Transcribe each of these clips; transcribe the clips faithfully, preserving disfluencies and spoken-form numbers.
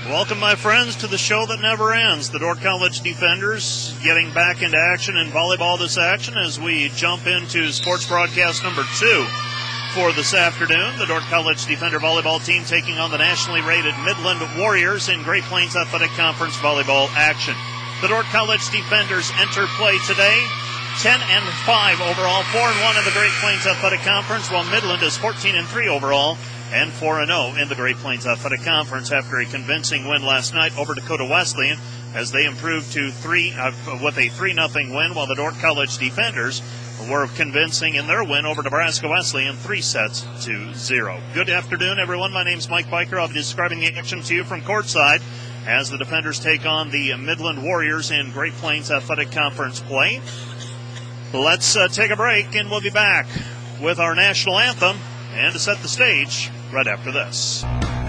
Welcome, my friends, to the show that never ends. The Dordt College Defenders getting back into action in volleyball this action as we jump into sports broadcast number two for this afternoon. The Dordt College Defender volleyball team taking on the nationally rated Midland Warriors in Great Plains Athletic Conference volleyball action. The Dordt College Defenders enter play today ten and five overall, four and one in the Great Plains Athletic Conference, while Midland is fourteen and three overall and four and oh in the Great Plains Athletic Conference after a convincing win last night over Dakota Wesleyan as they improved to three uh, with a three nothing win, while the Dordt College Defenders were convincing in their win over Nebraska Wesleyan three sets to zero. Good afternoon, everyone. My name's Mike Biker. I'll be describing the action to you from courtside as the Defenders take on the Midland Warriors in Great Plains Athletic Conference play. Let's uh, take a break, and we'll be back with our national anthem and to set the stage right after this.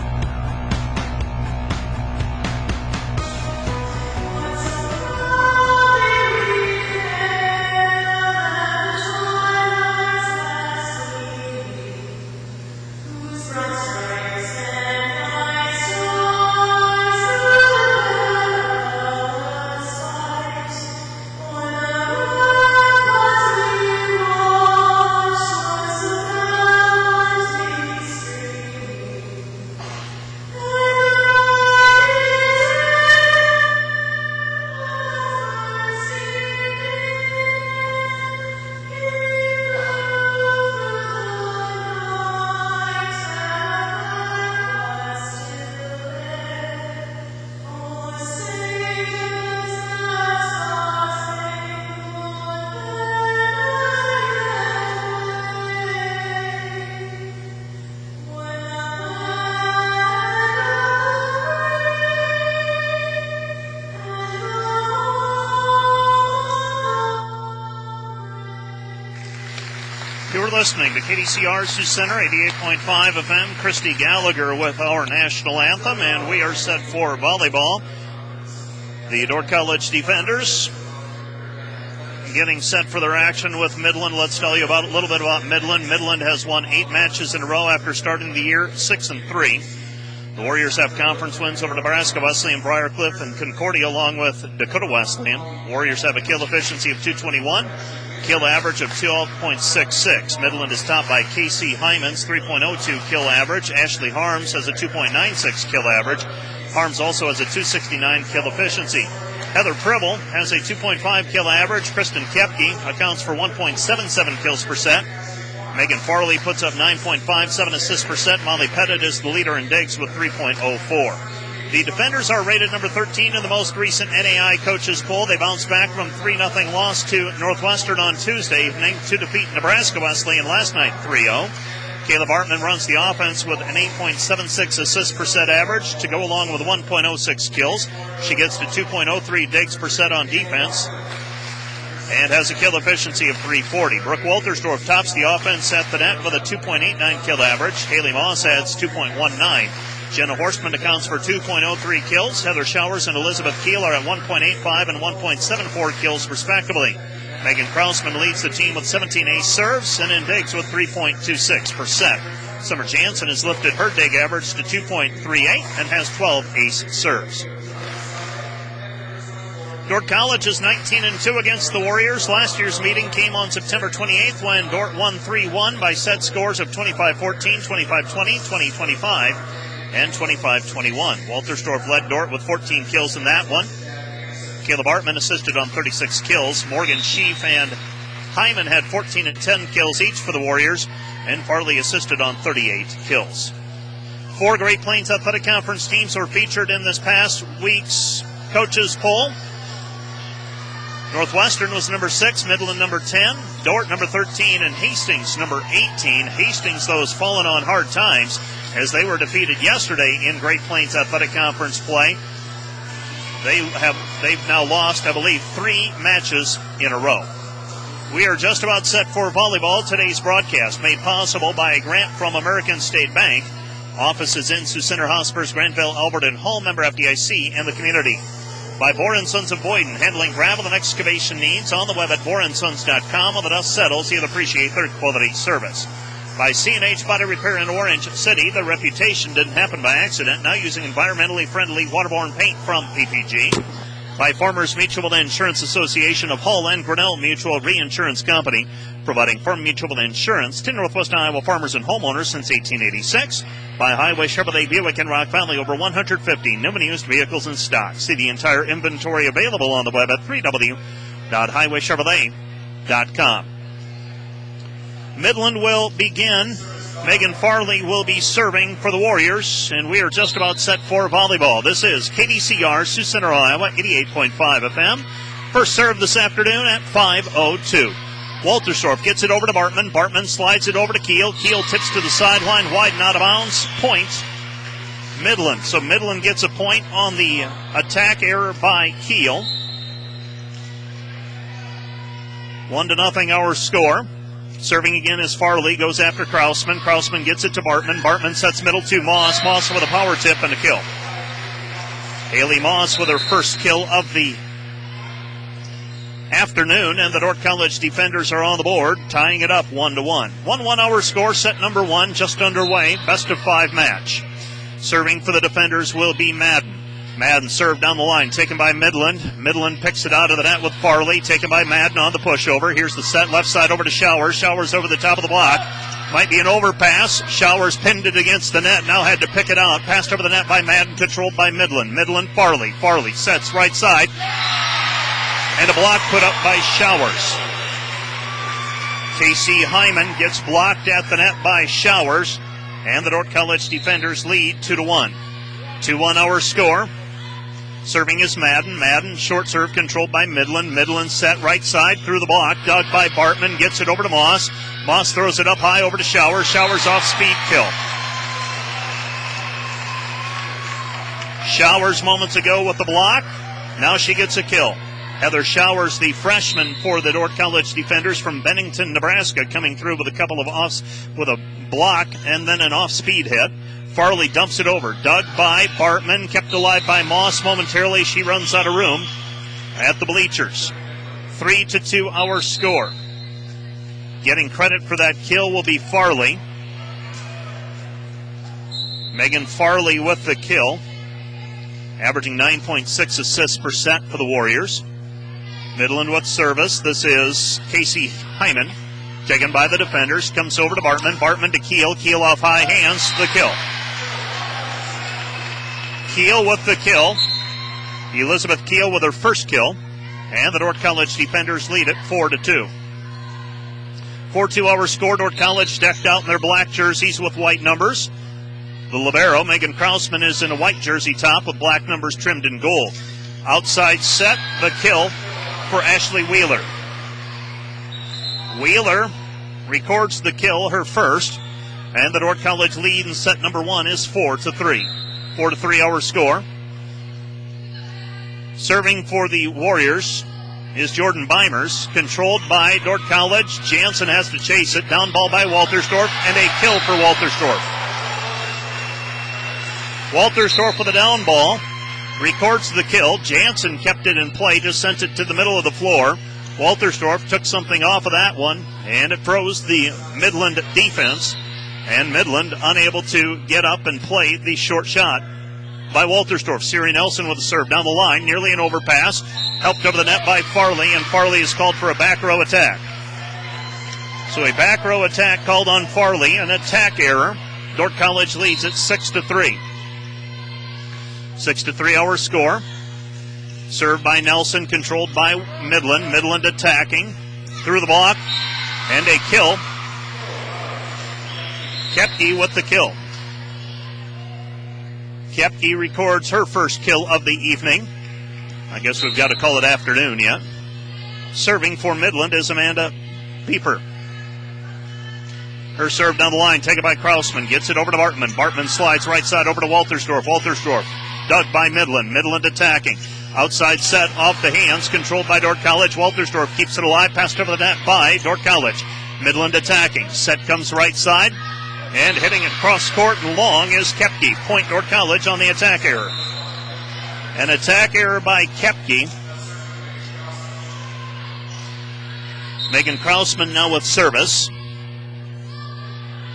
Listening to K D C R Sioux Center, eighty-eight point five F M. Christy Gallagher with our national anthem, and we are set for volleyball. The Dordt College Defenders getting set for their action with Midland. Let's tell you about a little bit about Midland. Midland has won eight matches in a row after starting the year six and three. The Warriors have conference wins over Nebraska Wesleyan, Briarcliff, and Concordia, along with Dakota Wesleyan. Warriors have a kill efficiency of two twenty-one. Kill average of twelve point six six. Midland is topped by Casey Hyman's three point oh two kill average. Ashley Harms has a two point nine six kill average. Harms also has a two sixty-nine kill efficiency. Heather Pribble has a two point five kill average. Kristen Kepke accounts for one point seven seven kills per set. Megan Farley puts up nine point five seven assists per set. Molly Pettit is the leader in digs with three point oh four. The Defenders are rated number thirteen in the most recent N A I coaches poll. They bounced back from three nothing loss to Northwestern on Tuesday evening to defeat Nebraska Wesleyan last night three oh. Caleb Hartman runs the offense with an eight point seven six assists per set average to go along with one point oh six kills. She gets to two point oh three digs per set on defense and has a kill efficiency of three forty. Brooke Waltersdorf tops the offense at the net with a two point eight nine kill average. Haley Moss adds two point one nine. Jenna Horstman accounts for two point oh three kills. Heather Showers and Elizabeth Keel are at one point eight five and one point seven four kills, respectively. Megan Krausman leads the team with seventeen ace serves and in digs with three point two six per set. Summer Jansen has lifted her dig average to two point three eight and has twelve ace serves. Dordt College is nineteen and two against the Warriors. Last year's meeting came on September twenty-eighth when Dordt won three one by set scores of twenty-five fourteen, twenty-five twenty, twenty twenty-five, and twenty-five twenty-one. Waltersdorf led Dordt with fourteen kills in that one. Caleb Hartman assisted on thirty-six kills. Morgan Schief and Hyman had fourteen and ten kills each for the Warriors, and Farley assisted on thirty-eight kills. Four Great Plains Athletic Conference teams were featured in this past week's coaches poll. Northwestern was number six, Midland number ten, Dordt number thirteen, and Hastings number eighteen. Hastings, though, has fallen on hard times as they were defeated yesterday in Great Plains Athletic Conference play. They have they've now lost, I believe, three matches in a row. We are just about set for volleyball. Today's broadcast made possible by a grant from American State Bank. Offices in Sioux Center, Hospers, Granville, Albert, and Hall, member F D I C, and the community. By Bohr and Sons of Boyden, handling gravel and excavation needs on the web at bohr and sons dot com. When the dust settles, you'll appreciate their quality service. by C and H Body Repair in Orange City. The reputation didn't happen by accident. Now using environmentally friendly waterborne paint from P P G. By Farmers Mutual Insurance Association of Hull and Grinnell Mutual Reinsurance Company, providing farm mutual insurance to Northwest Iowa farmers and homeowners since eighteen eighty-six. By Highway Chevrolet Buick in Rock Valley, over one hundred fifty new and used vehicles in stock. See the entire inventory available on the web at w w w dot highway chevrolet dot com. Midland will begin. Megan Farley will be serving for the Warriors, and we are just about set for volleyball. This is K D C R, Sioux Center, Iowa, eighty-eight point five F M. First serve this afternoon at five oh two. Walterstorff gets it over to Bartman. Bartman slides it over to Keel. Keel tips to the sideline, wide and out of bounds. Point, Midland. So Midland gets a point on the attack error by Keel. One to nothing our score. Serving again is Farley, goes after Krausman. Krausman gets it to Bartman. Bartman sets middle to Moss. Moss with a power tip and a kill. Haley Moss with her first kill of the afternoon, and the Dordt College defenders are on the board, tying it up one to one. one one our score, set number one, just underway. Best of five match. Serving for the defenders will be Madden. Madden served down the line, taken by Midland. Midland picks it out of the net with Farley, taken by Madden on the pushover. Here's the set, left side over to Showers. Showers over the top of the block. Might be an overpass. Showers pinned it against the net, now had to pick it out. Passed over the net by Madden, controlled by Midland. Midland, Farley. Farley sets right side. And a block put up by Showers. Casey Hyman gets blocked at the net by Showers. And the Dordt College defenders lead two to one. two one our score. Serving is Madden. Madden, short serve controlled by Midland. Midland set right side through the block. Dug by Bartman. Gets it over to Moss. Moss throws it up high over to Showers. Showers off speed kill. Showers moments ago with the block. Now she gets a kill. Heather Showers, the freshman for the Dordt College defenders from Bennington, Nebraska, coming through with a couple of offs, with a block and then an off-speed hit. Farley dumps it over. Dug by Bartman, kept alive by Moss. Momentarily, she runs out of room at the bleachers. Three to two our score. Getting credit for that kill will be Farley. Megan Farley with the kill, averaging nine point six assists per set for the Warriors. Midland with service. This is Casey Hyman, taken by the defenders. Comes over to Bartman. Bartman to Keel. Keel off high hands. The kill. Keel with the kill. Elizabeth Keel with her first kill. And the Dordt College defenders lead it four to two. four two our score. Dordt College decked out in their black jerseys with white numbers. The libero, Megan Krausman, is in a white jersey top with black numbers trimmed in gold. Outside set, the kill for Ashley Wheeler. Wheeler records the kill, her first. And the Dordt College lead in set number one is four to three. Four to three our score. Serving for the Warriors is Jordan Beimers, controlled by Dordt College. Jansen has to chase it. Down ball by Walterstorff, and a kill for Walterstorff. Walterstorff with a down ball, records the kill. Jansen kept it in play, just sent it to the middle of the floor. Walterstorff took something off of that one, and it froze the Midland defense. And Midland unable to get up and play the short shot by Walterstorff. Siri Nelson with a serve down the line, nearly an overpass. Helped over the net by Farley, and Farley is called for a back row attack. So a back row attack called on Farley, an attack error. Dordt College leads it six to three. Six to three our score. Served by Nelson, controlled by Midland. Midland attacking through the block, and a kill. Kepke with the kill. Kepke records her first kill of the evening. I guess we've got to call it afternoon yet. Serving for Midland is Amanda Pieper. Her serve down the line, taken by Krausman. Gets it over to Bartman. Bartman slides right side over to Walterstorff. Walterstorff dug by Midland. Midland attacking. Outside set off the hands, controlled by Dordt College. Walterstorff keeps it alive, passed over the net by Dordt College. Midland attacking. Set comes right side. And hitting it cross court and long is Kepke. Point Dordt College on the attack error. An attack error by Kepke. Megan Krausman now with service.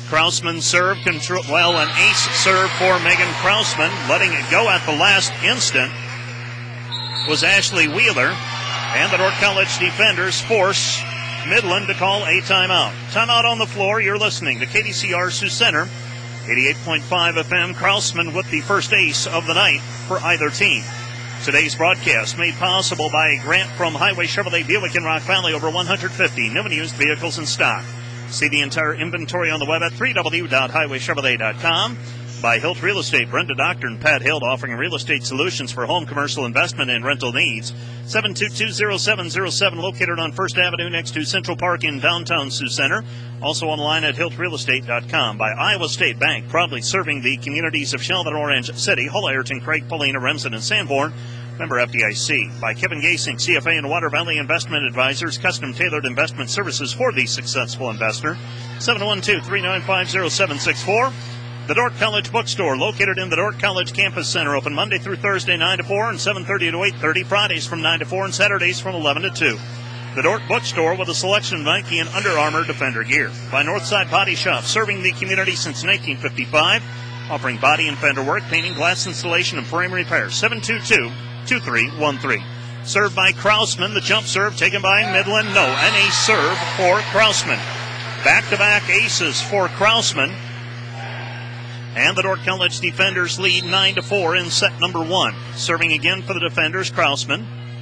Krausman serve, control, well, an ace serve for Megan Krausman. Letting it go at the last instant was Ashley Wheeler. And the Dordt College defenders force Midland to call a timeout. Timeout on the floor. You're listening to K D C R Sioux Center, eighty-eight point five F M. Krausman with the first ace of the night for either team. Today's broadcast made possible by a grant from Highway Chevrolet Buick in Rock Valley. Over one hundred fifty new and used vehicles in stock. See the entire inventory on the web at w w w dot highway chevrolet dot com. By Hilt Real Estate, Brenda Doctor and Pat Hilt, offering real estate solutions for home, commercial, investment, and rental needs. seven two two, zero seven zero seven, located on First Avenue next to Central Park in downtown Sioux Center. Also online at hilt real estate dot com. By Iowa State Bank, proudly serving the communities of Sheldon, Orange City, Hull, Ayrton, Craig, Paulina, Remsen, and Sanborn. Member F D I C. By Kevin Gasing, C F A and Water Valley Investment Advisors, custom tailored investment services for the successful investor. seven one two, three nine five, zero seven six four. The Dordt College Bookstore, located in the Dordt College Campus Center, open Monday through Thursday, nine to four, and seven thirty to eight thirty, Fridays from nine to four, and Saturdays from eleven to two. The Dordt Bookstore with a selection of Nike and Under Armour Defender gear. By Northside Body Shop, serving the community since nineteen fifty-five, offering body and fender work, painting, glass installation, and frame repair. seven two two, two three one three. Served by Krausman. The jump serve taken by Midland. No, an ace serve for Krausman. Back-to-back aces for Krausman. And the Dordt College defenders lead nine to four in set number one. Serving again for the defenders, Krausman.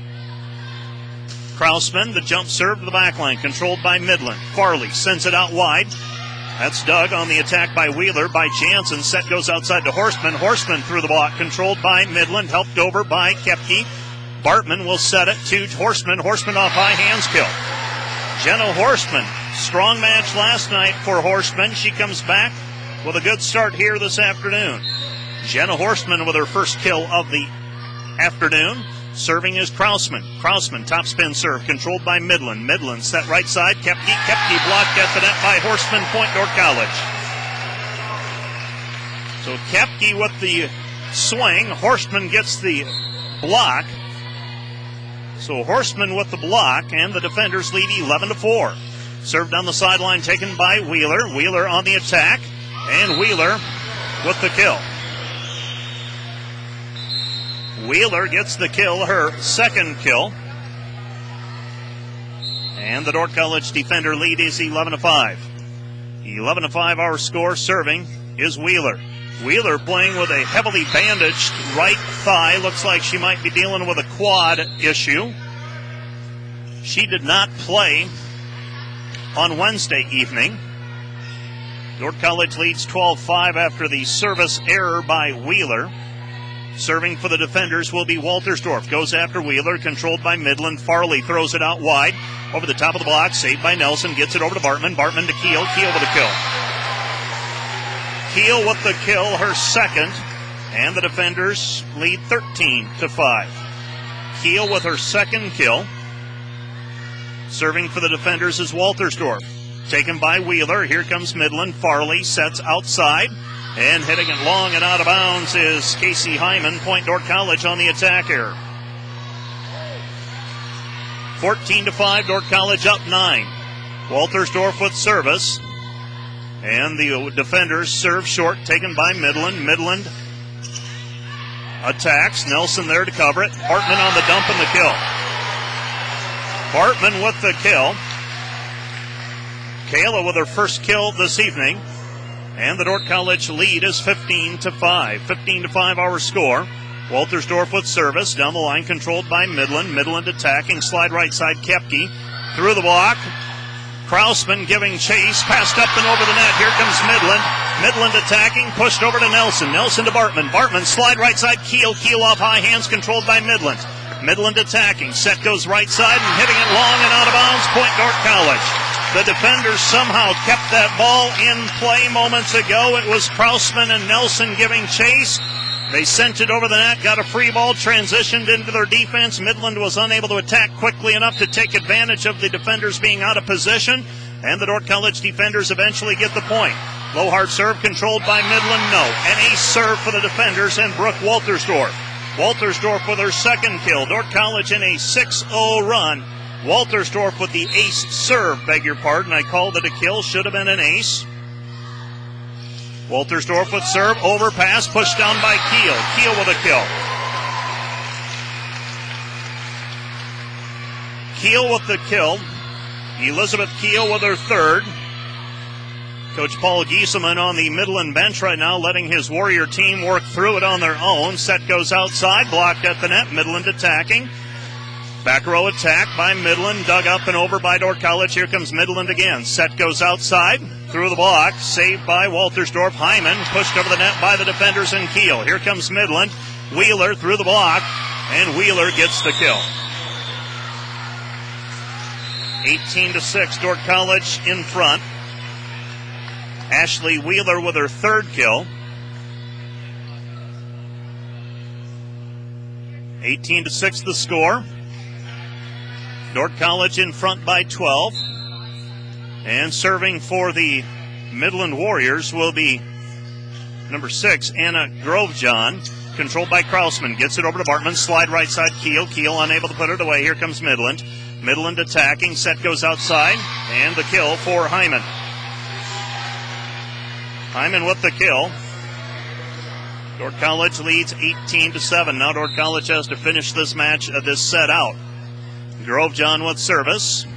Krausman, the jump serve to the back line, controlled by Midland. Farley sends it out wide. That's Doug on the attack by Wheeler, by Jansen. Set goes outside to Horstman. Horstman through the block, controlled by Midland, helped over by Kepke. Bartman will set it to Horstman. Horstman off high, hands kill. Jenna Horstman, strong match last night for Horstman. She comes back with a good start here this afternoon. Jenna Horstman with her first kill of the afternoon. Serving is Krausman. Krausman, top spin serve, controlled by Midland. Midland set right side. Kepke. Kepke blocked at the net by Horstman. Point Dordt College. So Kepke with the swing. Horstman gets the block. So Horstman with the block, and the defenders lead eleven to four. Served on the sideline, taken by Wheeler. Wheeler on the attack, and Wheeler with the kill. Wheeler gets the kill, her second kill. And the Dordt College defender lead is eleven to five. eleven to five our score. Serving is Wheeler. Wheeler playing with a heavily bandaged right thigh. Looks like she might be dealing with a quad issue. She did not play on Wednesday evening. Dordt College leads twelve five after the service error by Wheeler. Serving for the defenders will be Waltersdorf. Goes after Wheeler, controlled by Midland. Farley throws it out wide. Over the top of the block, saved by Nelson. Gets it over to Bartman. Bartman to Keel. Keel with a kill. Keel with the kill, her second. And the defenders lead thirteen to five. Keel with her second kill. Serving for the defenders is Waltersdorf. Taken by Wheeler. Here comes Midland. Farley sets outside. And hitting it long and out of bounds is Casey Hyman. Point Dordt College on the attack here. fourteen to five, Dordt College up nine. Waltersdorf with service. And the defenders serve short, taken by Midland. Midland attacks. Nelson there to cover it. Bartman on the dump and the kill. Bartman with the kill. Kayla with her first kill this evening. And the Dordt College lead is fifteen to five. fifteen to five our score. Waltersdorf with service. Down the line, controlled by Midland. Midland attacking. Slide right side, Kepke. Through the block. Krausman giving chase. Passed up and over the net. Here comes Midland. Midland attacking. Pushed over to Nelson. Nelson to Bartman. Bartman slide right side. Keel. Keel off high, hands controlled by Midland. Midland attacking. Set goes right side and hitting it long and out of bounds. Point Dordt College. The defenders somehow kept that ball in play moments ago. It was Krausman and Nelson giving chase. They sent it over the net, got a free ball, transitioned into their defense. Midland was unable to attack quickly enough to take advantage of the defenders being out of position. And the Dordt College defenders eventually get the point. Low hard serve controlled by Midland, no. An ace serve for the defenders and Brooke Waltersdorf. Waltersdorf with her second kill. Dordt College in a six oh run. Waltersdorf with the ace serve, beg your pardon. I called it a kill, should have been an ace. Waltersdorf with serve, overpass, pushed down by Keel. Keel with a kill. Keel with the kill. Elizabeth Keel with her third. Coach Paul Giesemann on the Midland bench right now, letting his Warrior team work through it on their own. Set goes outside, blocked at the net. Midland attacking. Back row attack by Midland, dug up and over by Dordt College. Here comes Midland again. Set goes outside, through the block, saved by Waltersdorf. Hyman pushed over the net by the defenders in Keel. Here comes Midland. Wheeler through the block, and Wheeler gets the kill. eighteen to six, Dordt College in front. Ashley Wheeler with her third kill. eighteen to six the score. Dordt College in front by twelve. And serving for the Midland Warriors will be number six, Anna Grovejohn. Controlled by Krausman. Gets it over to Bartman. Slide right side, Keel. Keel unable to put it away. Here comes Midland. Midland attacking. Set goes outside. And the kill for Hyman. Hyman with the kill. Dordt College leads eighteen to seven. Now Dordt College has to finish this match, uh, this set out. Grovejohn with service.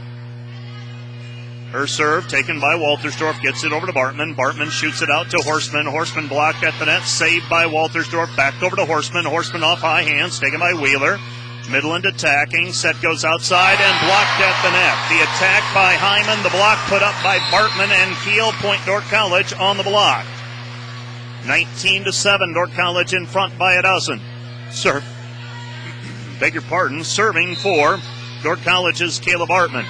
Her serve taken by Waltersdorf. Gets it over to Bartman. Bartman shoots it out to Horseman. Horseman blocked at the net. Saved by Waltersdorf. Back over to Horseman. Horseman off high hands. Taken by Wheeler. Midland attacking. Set goes outside and blocked at the net. The attack by Hyman. The block put up by Bartman and Keel. Point Dordt College on the block. nineteen to seven. Dordt College in front by a dozen. Serve. Beg your pardon. Serving for Dordt College's Caleb Bartman.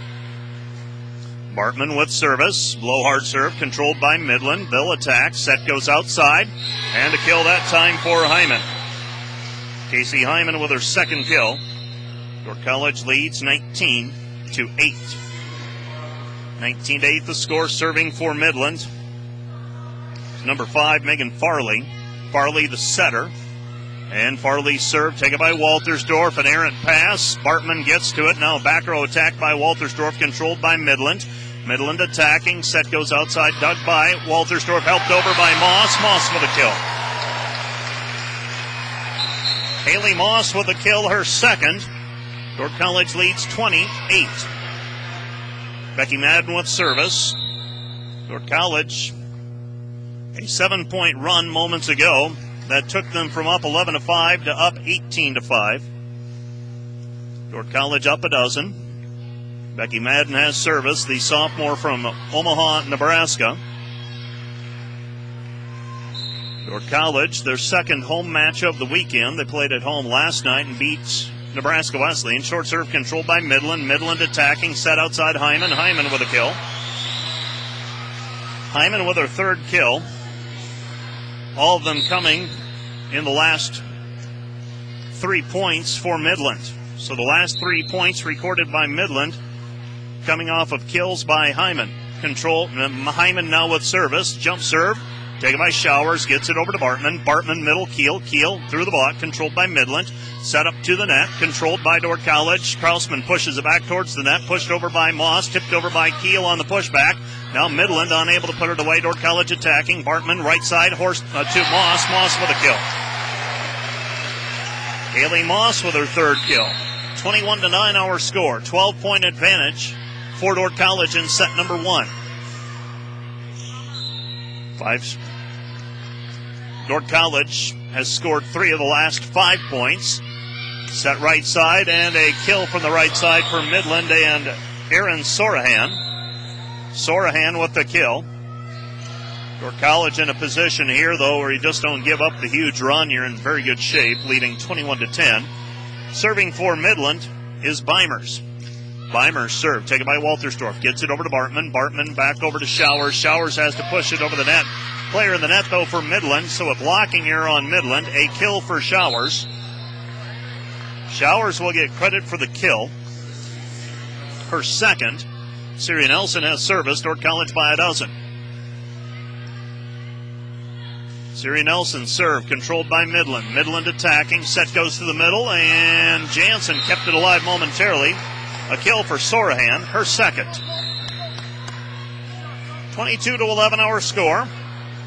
Bartman with service. Low hard serve controlled by Midland. They'll attack. Set goes outside. And a kill that time for Hyman. Casey Hyman with her second kill. Dordt College leads nineteen to eight. nineteen to eight the score, serving for Midland. Number five, Megan Farley. Farley the setter. And Farley's serve taken by Waltersdorf. An errant pass. Bartman gets to it. Now back row attack by Waltersdorf, controlled by Midland. Midland attacking. Set goes outside, dug by Waltersdorf, helped over by Moss. Moss with a kill. Haley Moss with a kill, her second. Dordt College leads twenty-eight. Becky Madden with service. Dordt College, a seven-point run moments ago that took them from up eleven to five to up eighteen to five. Dordt College up a dozen. Becky Madden has service, the sophomore from Omaha, Nebraska. Dordt College, their second home match of the weekend. They played at home last night and beat Nebraska Wesleyan. Short serve controlled by Midland. Midland attacking, set outside Hyman. Hyman with a kill. Hyman with her third kill. All of them coming in the last three points for Midland. So the last three points recorded by Midland coming off of kills by Hyman. Control, Hyman now with service. Jump serve. Taken by Showers, gets it over to Bartman. Bartman, middle, Keel. Keel through the block, controlled by Midland. Set up to the net, controlled by Dordt College. Krausman pushes it back towards the net, pushed over by Moss, tipped over by Keel on the pushback. Now Midland unable to put it away. Dordt College attacking. Bartman, right side, horse uh, to Moss. Moss with a kill. Haley Moss with her third kill. twenty-one to nine our score. twelve-point advantage for Dordt College in set number one. Five. Dordt College has scored three of the last five points. Set right side and a kill from the right side for Midland and Aaron Sorahan. Sorahan with the kill. Dordt College in a position here, though, where you just don't give up the huge run. You're in very good shape, leading twenty-one to ten. Serving for Midland is Beimers. Beimers serve, taken by Waltersdorf. Gets it over to Bartman. Bartman back over to Showers. Showers has to push it over the net. Player in the net, though, for Midland. So a blocking error on Midland. A kill for Showers. Showers will get credit for the kill. Her second. Siri Nelson has service. Dordt College by a dozen. Siri Nelson serve, controlled by Midland. Midland attacking. Set goes to the middle, and Jansen kept it alive momentarily. A kill for Sorahan, her second. twenty-two to eleven our score.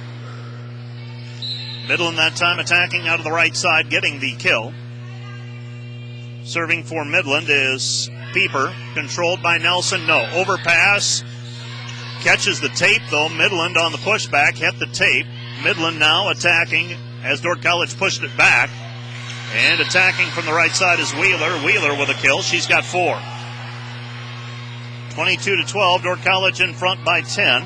Midland that time attacking out of the right side, getting the kill. Serving for Midland is Pieper, controlled by Nelson. No, overpass. Catches the tape, though. Midland on the pushback, hit the tape. Midland now attacking as Dordt College pushed it back. And attacking from the right side is Wheeler. Wheeler with a kill. She's got four. twenty-two to twelve. Dordt College in front by ten.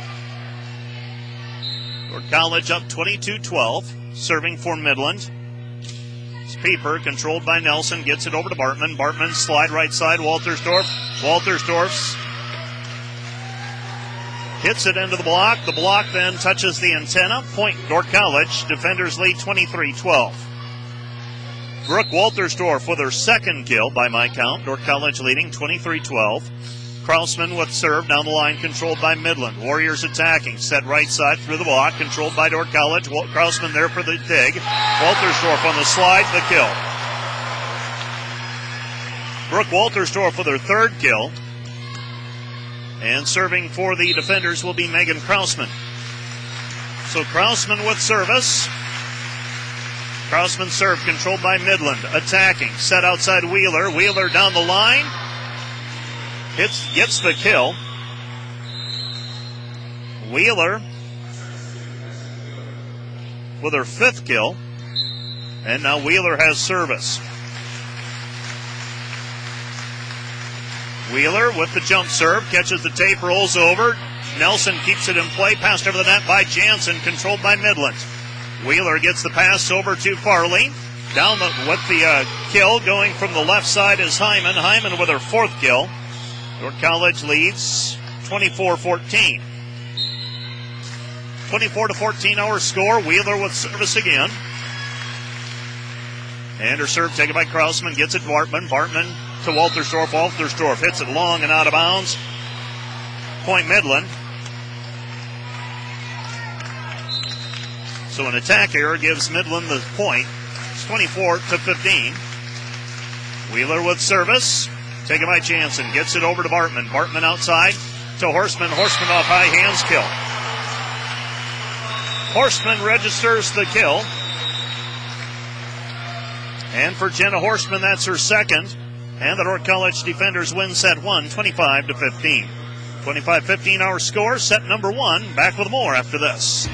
Dordt College up twenty-two twelve. Serving for Midland. It's Pieper, controlled by Nelson. Gets it over to Bartman. Bartman slide right side. Waltersdorf. Waltersdorf hits it into the block. The block then touches the antenna. Point Dordt College. Defenders lead twenty-three twelve. Brooke Waltersdorf with her second kill by my count. Dordt College leading twenty-three twelve. Krausman with serve down the line, controlled by Midland. Warriors attacking. Set right side through the block, controlled by Dordt College. Krausman there for the dig. Waltersdorf on the slide, the kill. Brooke Waltersdorf with her third kill. And serving for the defenders will be Megan Krausman. So Krausman with service. Krausman serve controlled by Midland. Attacking. Set outside Wheeler. Wheeler down the line. Hits, gets the kill. Wheeler with her fifth kill. And now Wheeler has service. Wheeler with the jump serve. Catches the tape, rolls over. Nelson keeps it in play. Passed over the net by Jansen, controlled by Midland. Wheeler gets the pass over to Farley. Down the, with the uh, kill, going from the left side is Hyman. Hyman with her fourth kill. Dordt College leads twenty-four fourteen. twenty-four to fourteen our score. Wheeler with service again. And her serve taken by Krausman. Gets it to Bartman. Bartman to Waltersdorf. Waltersdorf hits it long and out of bounds. Point Midland. So an attack error gives Midland the point. It's twenty-four to fifteen. Wheeler with service. Taken by Jansen. Gets it over to Bartman. Bartman outside to Horstman. Horstman off high hands kill. Horstman registers the kill. And for Jenna Horstman, that's her second. And the Dordt College defenders win set one, twenty-five to fifteen. twenty-five fifteen our score. Set number one. Back with more after this.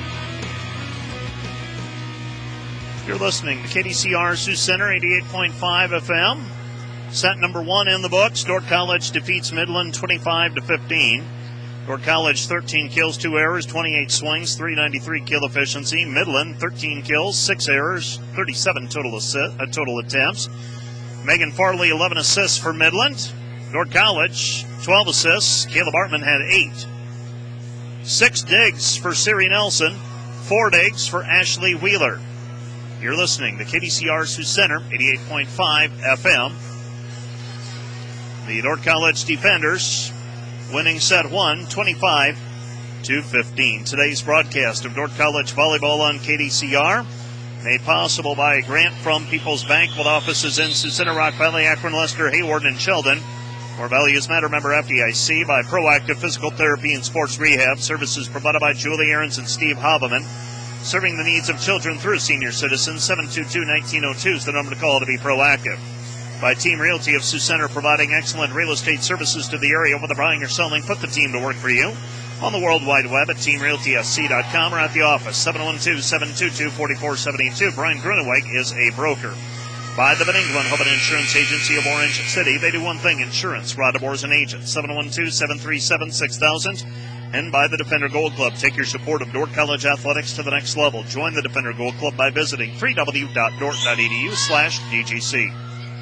You're listening to K D C R Sioux Center, eighty-eight point five F M. Set number one in the books. Dordt College defeats Midland twenty-five to fifteen. Dordt College thirteen kills, two errors, twenty-eight swings, three ninety-three kill efficiency. Midland thirteen kills, six errors, thirty-seven total assi- uh, total attempts. Megan Farley eleven assists for Midland. Dordt College twelve assists. Caleb Bartman had eight. Six digs for Siri Nelson. Four digs for Ashley Wheeler. You're listening to K D C R Sioux Center, eighty-eight point five F M. The Dordt College defenders winning set one, twenty-five to fifteen. Today's broadcast of Dordt College volleyball on K D C R made possible by a grant from People's Bank with offices in Sioux Center, Rock Valley, Akron, Lester, Hayward, and Sheldon. Where values matter, member F D I C, by Proactive Physical Therapy and Sports Rehab. Services provided by Julie Ahrens and Steve Haberman. Serving the needs of children through senior citizens. seven two two, one nine zero two is the number to call to be proactive. By Team Realty of Sioux Center, providing excellent real estate services to the area. Whether buying or selling, put the team to work for you. On the World Wide Web at team realty s c dot com or at the office, seven one two, seven two two, four four seven two. Brian Gruneweg is a broker. By the Van Engelen Hobart Insurance Agency of Orange City. They do one thing, insurance. Rod DeBoer is an agent, seven one two, seven three seven, six thousand. And by the Defender Gold Club. Take your support of Dordt College athletics to the next level. Join the Defender Gold Club by visiting w w w dot dordt dot e d u slash d g c.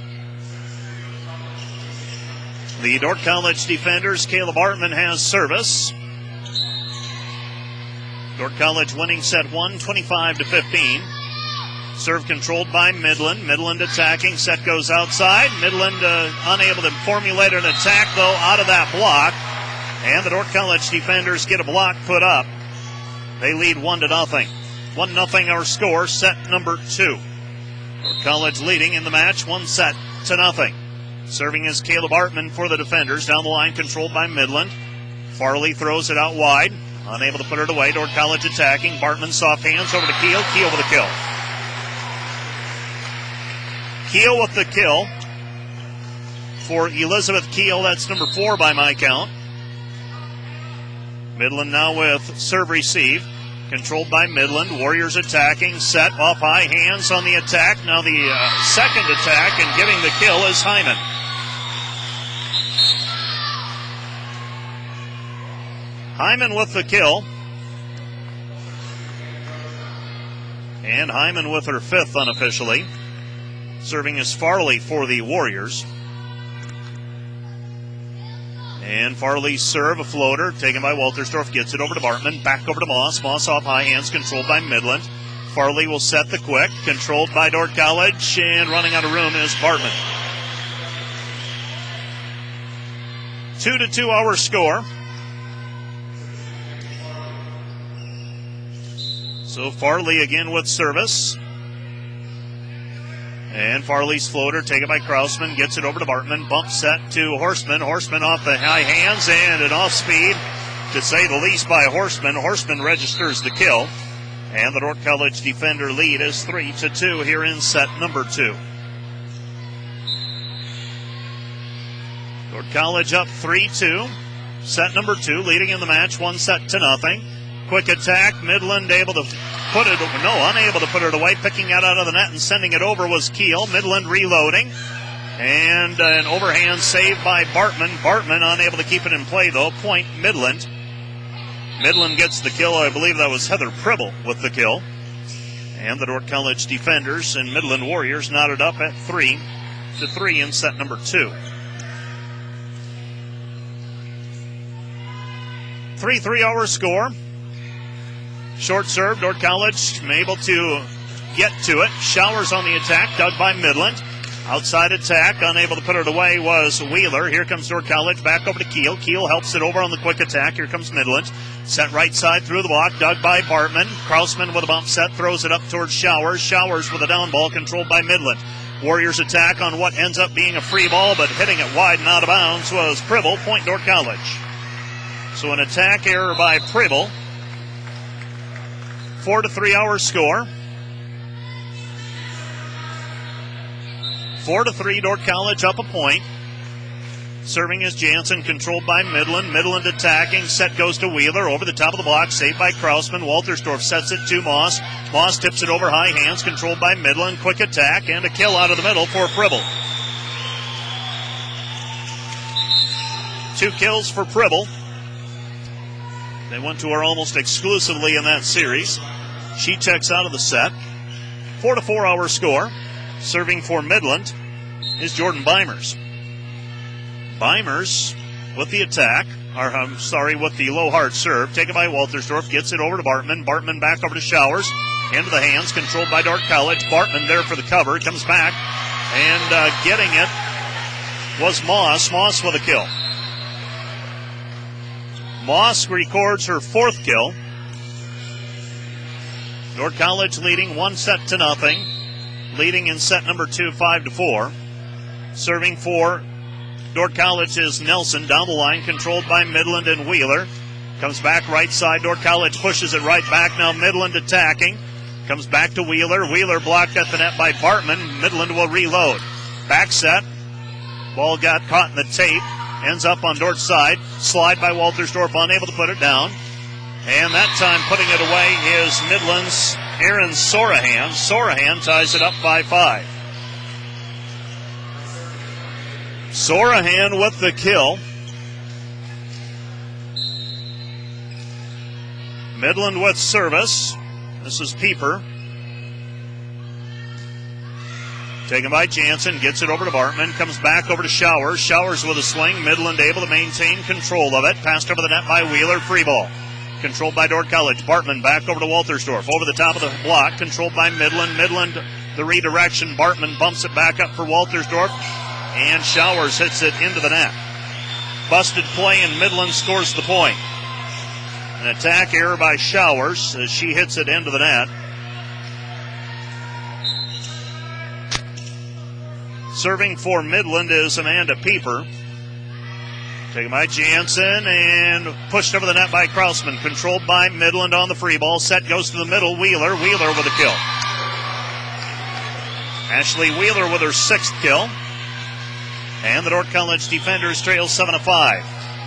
The Dordt College defenders, Caleb Bartman has service. Dordt College winning set one, twenty-five to fifteen. Serve controlled by Midland. Midland attacking. Set goes outside. Midland uh, unable to formulate an attack, though, out of that block. And the Dordt College defenders get a block put up. They lead one to nothing. One nothing our score, set number two. Dordt College leading in the match, one set to nothing. Serving is Caleb Bartman for the defenders. Down the line, controlled by Midland. Farley throws it out wide. unable to put it away. Dordt College attacking. Bartman soft hands over to Keel. Keel with a kill. Keel with the kill for Elizabeth Keel. That's number four by my count. Midland now with serve receive. Controlled by Midland. Warriors attacking. Set off high. Hands on the attack. Now the uh, second attack, and giving the kill is Hyman. Hyman with the kill. And Hyman with her fifth unofficially. Serving is Farley for the Warriors. And Farley's serve, a floater, taken by Waltersdorf, gets it over to Bartman, back over to Moss. Moss off high hands, controlled by Midland. Farley will set the quick, controlled by Dordt College, and running out of room is Bartman. Two to two our score. So Farley again with service. And Farley's floater taken by Krausman, gets it over to Bartman, bump set to Horseman. Horseman off the high hands and an off speed, to say the least, by Horseman. Horseman registers the kill. And the Dordt College defender lead is three to two here in set number two. Dordt College up three two. Set number two, leading in the match, one set to nothing. Quick attack, Midland able to put it, no, unable to put it away. Picking it out of the net and sending it over was Keel. Midland reloading. And an overhand save by Bartman. Bartman unable to keep it in play, though. Point Midland. Midland gets the kill. I believe that was Heather Pribble with the kill. And the Dordt College defenders and Midland Warriors knotted up at three to three in set number two. three three our score. Short serve, Dordt College able to get to it. Showers on the attack, dug by Midland. Outside attack, unable to put it away was Wheeler. Here comes Dordt College, back over to Keel. Keel helps it over on the quick attack. Here comes Midland. Set right side through the block, dug by Bartman. Krausman with a bump set, throws it up towards Showers. Showers with a down ball, controlled by Midland. Warriors attack on what ends up being a free ball, but hitting it wide and out of bounds was Pribble. Point Dordt College. So an attack error by Pribble. Four to three our score. Four to three, Dordt College up a point. Serving is Jansen, controlled by Midland. Midland attacking. Set goes to Wheeler. Over the top of the block, saved by Krausman. Waltersdorf sets it to Moss. Moss tips it over high hands, controlled by Midland. Quick attack and a kill out of the middle for Pribble. Two kills for Pribble. They went to her almost exclusively in that series. She checks out of the set. Four to four our score. Serving for Midland is Jordan Beimers. Beimers with the attack, or I'm sorry, with the low hard serve, taken by Waltersdorf, gets it over to Bartman. Bartman back over to Showers. Into the hands, controlled by Dordt College. Bartman there for the cover, comes back, and uh, getting it was Moss. Moss with a kill. Moss records her fourth kill. Dordt College leading one set to nothing. Leading in set number two, five to four. Serving for Dordt College is Nelson, down the line, controlled by Midland and Wheeler. Comes back right side. Dordt College pushes it right back. Now Midland attacking. Comes back to Wheeler. Wheeler blocked at the net by Bartman. Midland will reload. Back set. Ball got caught in the tape. Ends up on Dordt's side. Slide by Waltersdorf, unable to put it down. And that time putting it away is Midland's Aaron Sorahan. Sorahan ties it up by five. Sorahan with the kill. Midland with service. This is Pieper. Taken by Jansen, gets it over to Bartman, comes back over to Showers. Showers with a swing. Midland able to maintain control of it. Passed over the net by Wheeler. Free ball. Controlled by Dordt College. Bartman back over to Waltersdorf. Over the top of the block. Controlled by Midland. Midland, the redirection. Bartman bumps it back up for Waltersdorf. And Showers hits it into the net. Busted play, and Midland scores the point. An attack error by Showers as she hits it into the net. Serving for Midland is Amanda Pieper. Taken by Jansen and pushed over the net by Krausman. Controlled by Midland on the free ball. Set goes to the middle. Wheeler. Wheeler with a kill. Ashley Wheeler with her sixth kill. And the Dordt College defenders trail seven to five.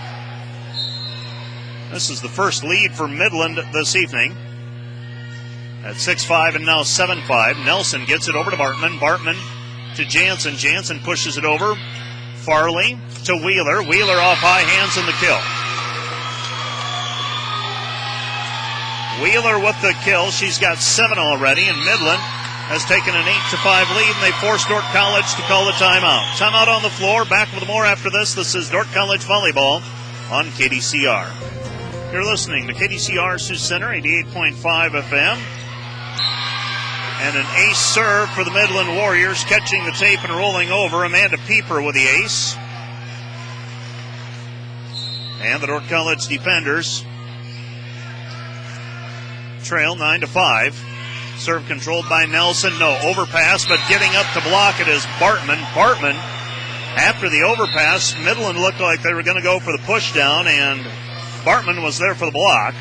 This is the first lead for Midland this evening. At six five and now seven five. Nelson gets it over to Bartman. Bartman to Jansen. Jansen pushes it over. Farley to Wheeler. Wheeler off high hands in the kill. Wheeler with the kill. She's got seven already, and Midland has taken an eight to five lead, and they force Dordt College to call the timeout. Timeout on the floor. Back with more after this. This is Dordt College Volleyball on K D C R. You're listening to K D C R Sioux Center, eighty-eight point five F M. And an ace serve for the Midland Warriors, catching the tape and rolling over. Amanda Pieper with the ace. And the Dordt College defenders trail nine to five. Serve controlled by Nelson. No overpass, but getting up to block it is Bartman. Bartman, after the overpass, Midland looked like they were going to go for the push down, and Bartman was there for the block.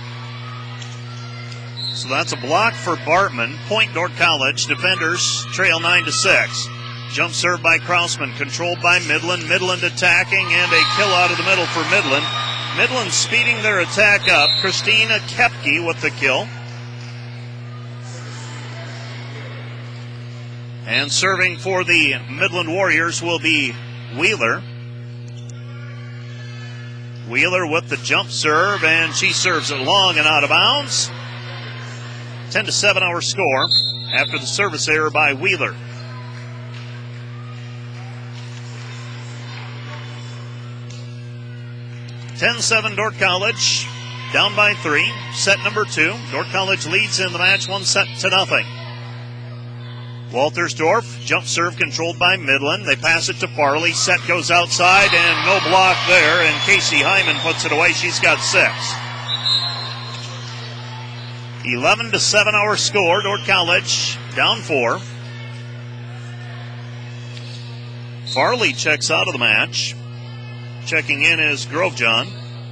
So that's a block for Bartman. Point Dordt College. Defenders trail nine to six. Jump serve by Krausman. Controlled by Midland. Midland attacking, and a kill out of the middle for Midland. Midland speeding their attack up. Christina Kepke with the kill. And serving for the Midland Warriors will be Wheeler. Wheeler with the jump serve, and she serves it long and out of bounds. ten to seven our score after the service error by Wheeler. ten seven Dordt College, down by three. Set number two. Dordt College leads in the match one set to nothing. Waltersdorf, jump serve controlled by Midland. They pass it to Farley. Set goes outside, and no block there, and Casey Hyman puts it away. She's got six. eleven to seven our score. Dordt College down four. Farley checks out of the match. Checking in is Grovejohn.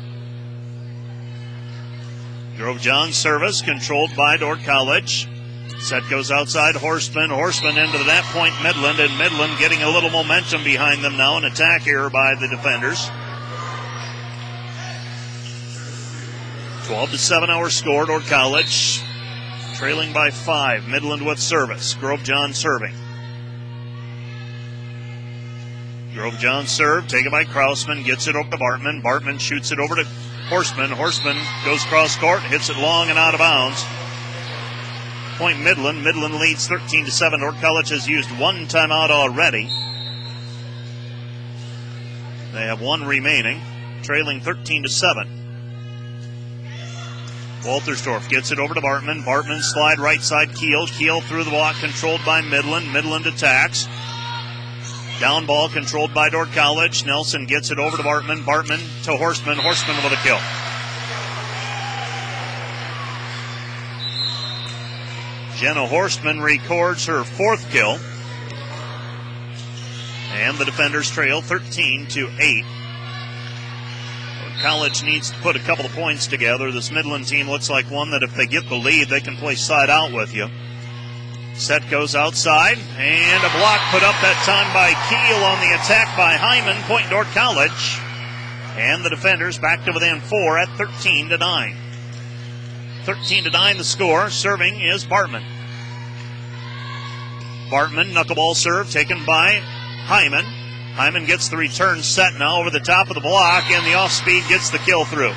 Grovejohn service controlled by Dordt College. Set goes outside. Horseman. Horseman into the net. Point Midland, and Midland getting a little momentum behind them now. An attack error by the defenders. twelve to seven our score. Dordt College trailing by five. Midland with service. Grovejohn serving. Grovejohn serve taken by Krausman. Gets it over to Bartman. Bartman shoots it over to Horseman. Horseman goes cross court. Hits it long and out of bounds. Point Midland. Midland leads thirteen to seven. Dordt College has used one timeout already. They have one remaining. Trailing thirteen to seven. Waltersdorf gets it over to Bartman. Bartman slide right side Keel. Keel through the block controlled by Midland. Midland attacks. Down ball controlled by Dordt College. Nelson gets it over to Bartman. Bartman to Horseman. Horseman with a kill. Jenna Horseman records her fourth kill. And the defenders trail thirteen to eight. College needs to put a couple of points together. This Midland team looks like one that if they get the lead, they can play side out with you. Set goes outside, and a block put up that time by Keel on the attack by Hyman. Point Dordt College. And the defenders back to within four at thirteen to nine. thirteen to nine the score. Serving is Bartman. Bartman, knuckleball serve taken by Hyman. Hyman gets the return set now over the top of the block, and the off-speed gets the kill through.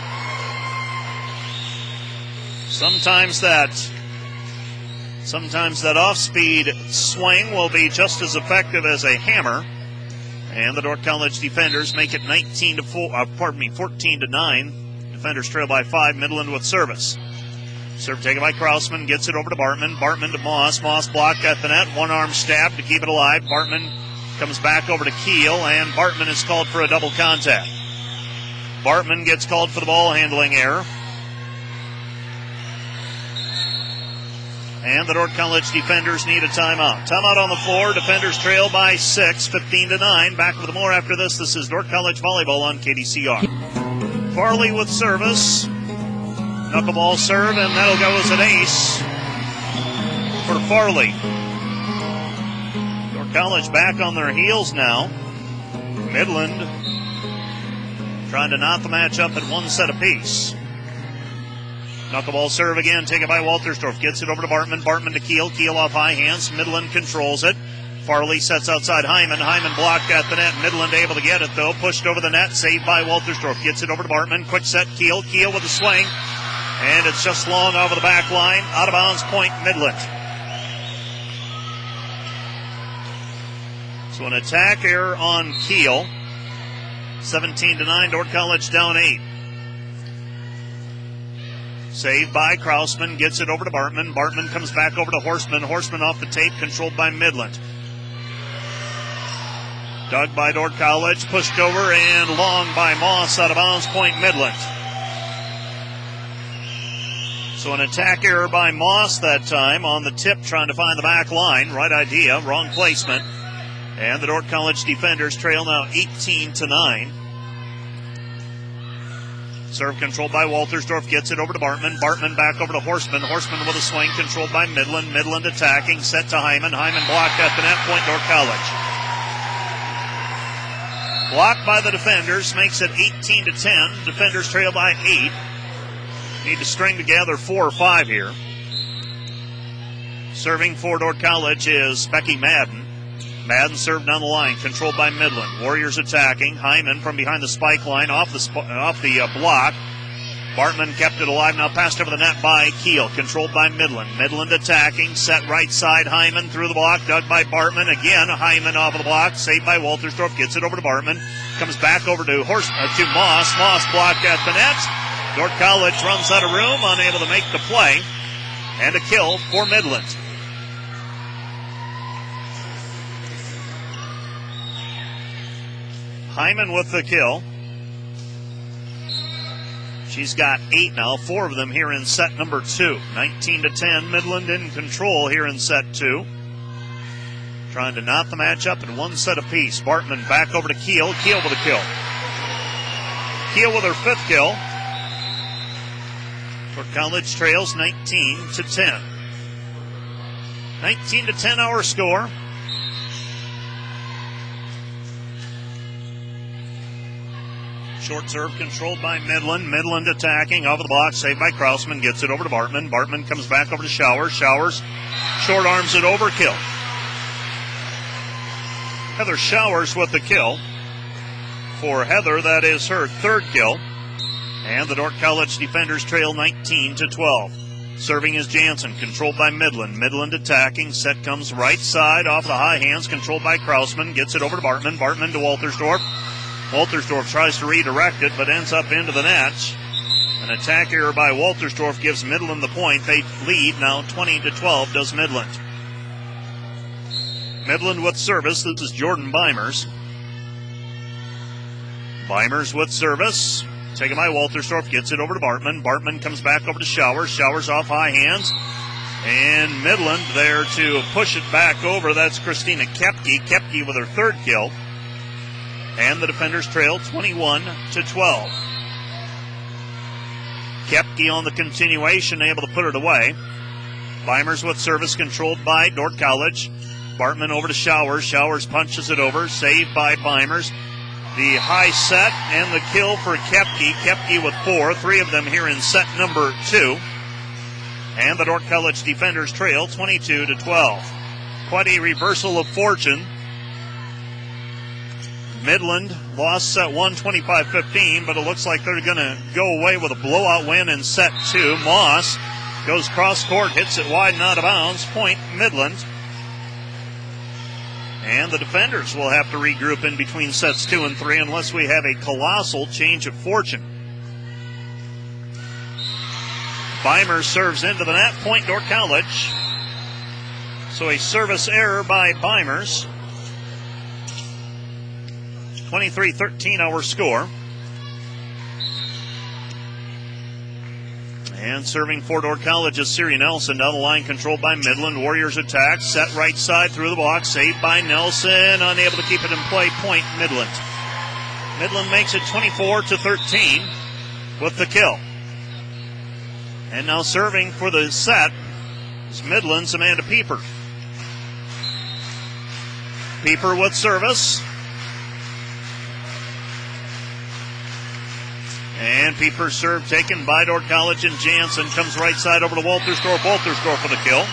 Sometimes that, sometimes that off-speed swing will be just as effective as a hammer. And the Dordt College defenders make it nineteen to four. Uh, pardon me, fourteen to nine. Defenders trail by five. Midland with service. Serve taken by Krausman. Gets it over to Bartman. Bartman to Moss. Moss blocked at the net. One arm stab to keep it alive. Bartman comes back over to Keel, and Bartman is called for a double contact. Bartman gets called for the ball handling error. and the Dordt College defenders need a timeout. Timeout on the floor. Defenders trail by six, fifteen to nine. Back with more after this. This is Dordt College volleyball on K D C R. Farley with service. Knuckleball serve, and that'll go as an ace for Farley. Dordt College back on their heels now. Midland trying to knot the match up at one set apiece. Knuckleball serve again, taken by Waltersdorf. Gets it over to Bartman. Bartman to Keel. Keel off high hands. Midland controls it. Farley sets outside Hyman. Hyman blocked at the net. Midland able to get it, though. Pushed over the net. Saved by Waltersdorf. Gets it over to Bartman. Quick set. Keel. Keel with a swing. And it's just long over the back line. Out of bounds, point Midland. So an attack error on Keel. seventeen to nine. Dordt College down eight. Saved by Krausman, gets it over to Bartman. Bartman comes back over to Horseman. Horseman off the tape, controlled by Midland. Dug by Dordt College, pushed over and long by Moss, out of bounds, point Midland. So an attack error by Moss that time on the tip, trying to find the back line. Right idea, wrong placement. And the Dordt College defenders trail now eighteen to nine. Serve controlled by Waltersdorf, gets it over to Bartman. Bartman back over to Horseman. Horseman with a swing, controlled by Midland. Midland attacking, set to Hyman. Hyman blocked at the net, point Dordt College. Blocked by the defenders, makes it eighteen to ten. Defenders trail by eight. Need to string together four or five here. Serving for Dordt College is Becky Madden. Madden served down the line, controlled by Midland. Warriors attacking. Hyman from behind the spike line, off the sp- off the uh, block. Bartman kept it alive, now passed over the net by Keel, controlled by Midland. Midland attacking, set right side. Hyman through the block, dug by Bartman. Again, Hyman off of the block, saved by Waltersdorf, gets it over to Bartman. Comes back over to Horse uh, to Moss. Moss blocked at the net. Dordt College runs out of room, unable to make the play. And a kill for Midland. Hyman with the kill. She's got eight now, four of them here in set number two. nineteen to ten, Midland in control here in set two. Trying to knot the match up in one set apiece. Bartman back over to Keel. Keel with a kill. Keel with her fifth kill. Dordt College trails nineteen to ten. nineteen to ten our score. Short serve controlled by Midland. Midland attacking over the block, saved by Krausman. Gets it over to Bartman. Bartman comes back over to Showers. Showers short arms it over. Kill. Heather Showers with the kill. For Heather, that is her third kill. And the Dordt College defenders trail nineteen to twelve. Serving is Jansen, controlled by Midland. Midland attacking. Set comes right side off the high hands, controlled by Krausman. Gets it over to Bartman. Bartman to Waltersdorf. Waltersdorf tries to redirect it, but ends up into the net. An attack error by Waltersdorf gives Midland the point. They lead now twenty to twelve, does Midland. Midland with service. This is Jordan Beimers. Beimers with service. Taken by Waltersdorf, gets it over to Bartman. Bartman comes back over to Showers. Showers off high hands. And Midland there to push it back over. That's Christina Kepke. Kepke with her third kill. And the defenders trail twenty-one to twelve. Kepke on the continuation, able to put it away. Beimers with service, controlled by Dordt College. Bartman over to Showers. Showers punches it over, saved by Beimers. The high set and the kill for Kepke. Kepke with four, three of them here in set number two. And the Dordt College defenders trail twenty-two to twelve. Quite a reversal of fortune. Midland lost set one, twenty-five fifteen, but it looks like they're going to go away with a blowout win in set two. Moss goes cross court, hits it wide and out of bounds. Point Midland. And the defenders will have to regroup in between sets two and three unless we have a colossal change of fortune. Beimers serves into the net. Point Dordt College. So a service error by Beimers. twenty-three thirteen our score. And serving for Dordt College is Siri Nelson. Down the line, controlled by Midland. Warriors attack. Set right side through the block. Saved by Nelson. Unable to keep it in play. Point Midland. Midland makes it twenty-four to thirteen with the kill. And now serving for the set is Midland's Amanda Pieper. Pieper with service. And Pieper's serve taken by Dordt College, and Jansen comes right side over to Waltersdorf. Waltersdorf for the kill.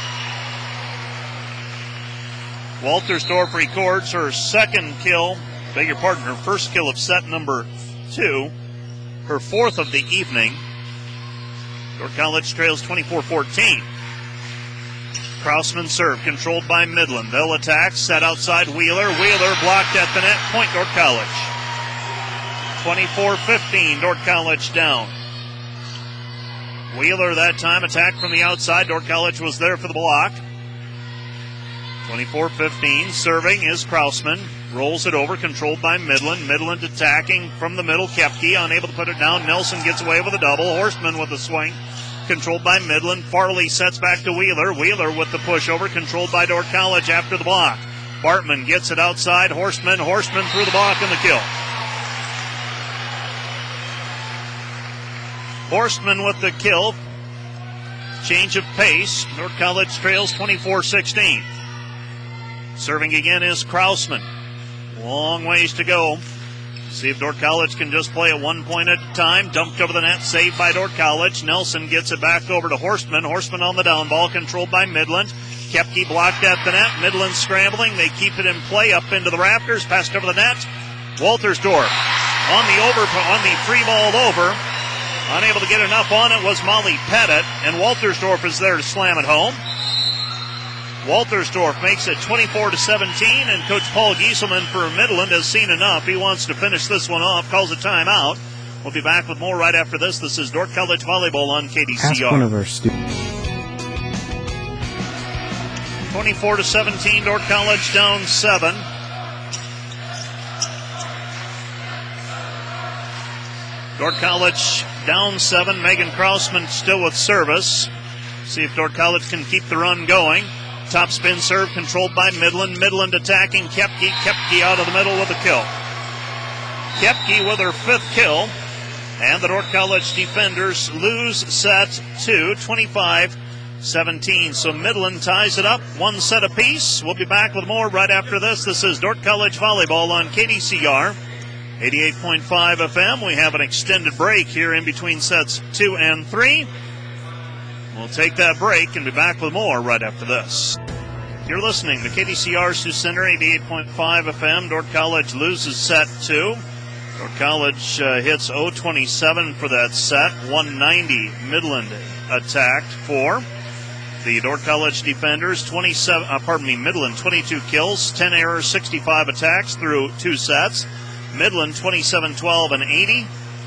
Waltersdorf records her second kill, beg your pardon, her first kill of set number two, her fourth of the evening. Dordt College trails twenty-four fourteen. Krausman serve, controlled by Midland. They'll attack, set outside Wheeler. Wheeler blocked at the net, point Dordt College. twenty-four fifteen, Dordt College down. Wheeler that time attacked from the outside. Dordt College was there for the block. twenty-four fifteen, serving is Krausman. Rolls it over, controlled by Midland. Midland attacking from the middle. Kepke unable to put it down. Nelson gets away with a double. Horstman with a swing, controlled by Midland. Farley sets back to Wheeler. Wheeler with the pushover, controlled by Dordt College after the block. Bartman gets it outside. Horstman, Horstman through the block and the kill. Horstman with the kill. Change of pace. Dordt College trails twenty-four sixteen. Serving again is Krausman. Long ways to go. See if Dordt College can just play it one point at a time. Dumped over the net, saved by Dordt College. Nelson gets it back over to Horstman. Horstman on the down ball, controlled by Midland. Kepke blocked at the net. Midland scrambling. They keep it in play up into the rafters. Passed over the net. Waltersdorf on the over, on the free ball over. Unable to get enough on it was Molly Pettit, and Waltersdorf is there to slam it home. Waltersdorf makes it twenty-four to seventeen, and Coach Paul Gieselman for Midland has seen enough. He wants to finish this one off, calls a timeout. We'll be back with more right after this. This is Dordt College Volleyball on K D C R. Ask one of our students. twenty-four to seventeen, Dordt College down seven. Dordt College down seven. Megan Krausman still with service. See if Dordt College can keep the run going. Top spin serve controlled by Midland. Midland attacking Kepke. Kepke out of the middle with a kill. Kepke with her fifth kill. And the Dordt College defenders lose set two, twenty-five seventeen. So Midland ties it up, one set apiece. We'll be back with more right after this. This is Dordt College Volleyball on K D C R. eighty-eight point five F M. We have an extended break here in between sets two and three. We'll take that break and be back with more right after this. You're listening to K D C R Sioux Center, eighty-eight point five F M. Dordt College loses set two. Dordt College uh, hits oh twenty-seven for that set. one ninety Midland attacked for. The Dordt College defenders, twenty-seven, uh, pardon me, Midland, twenty-two kills, ten errors, sixty-five attacks through two sets. Midland, twenty-seven twelve and eighty.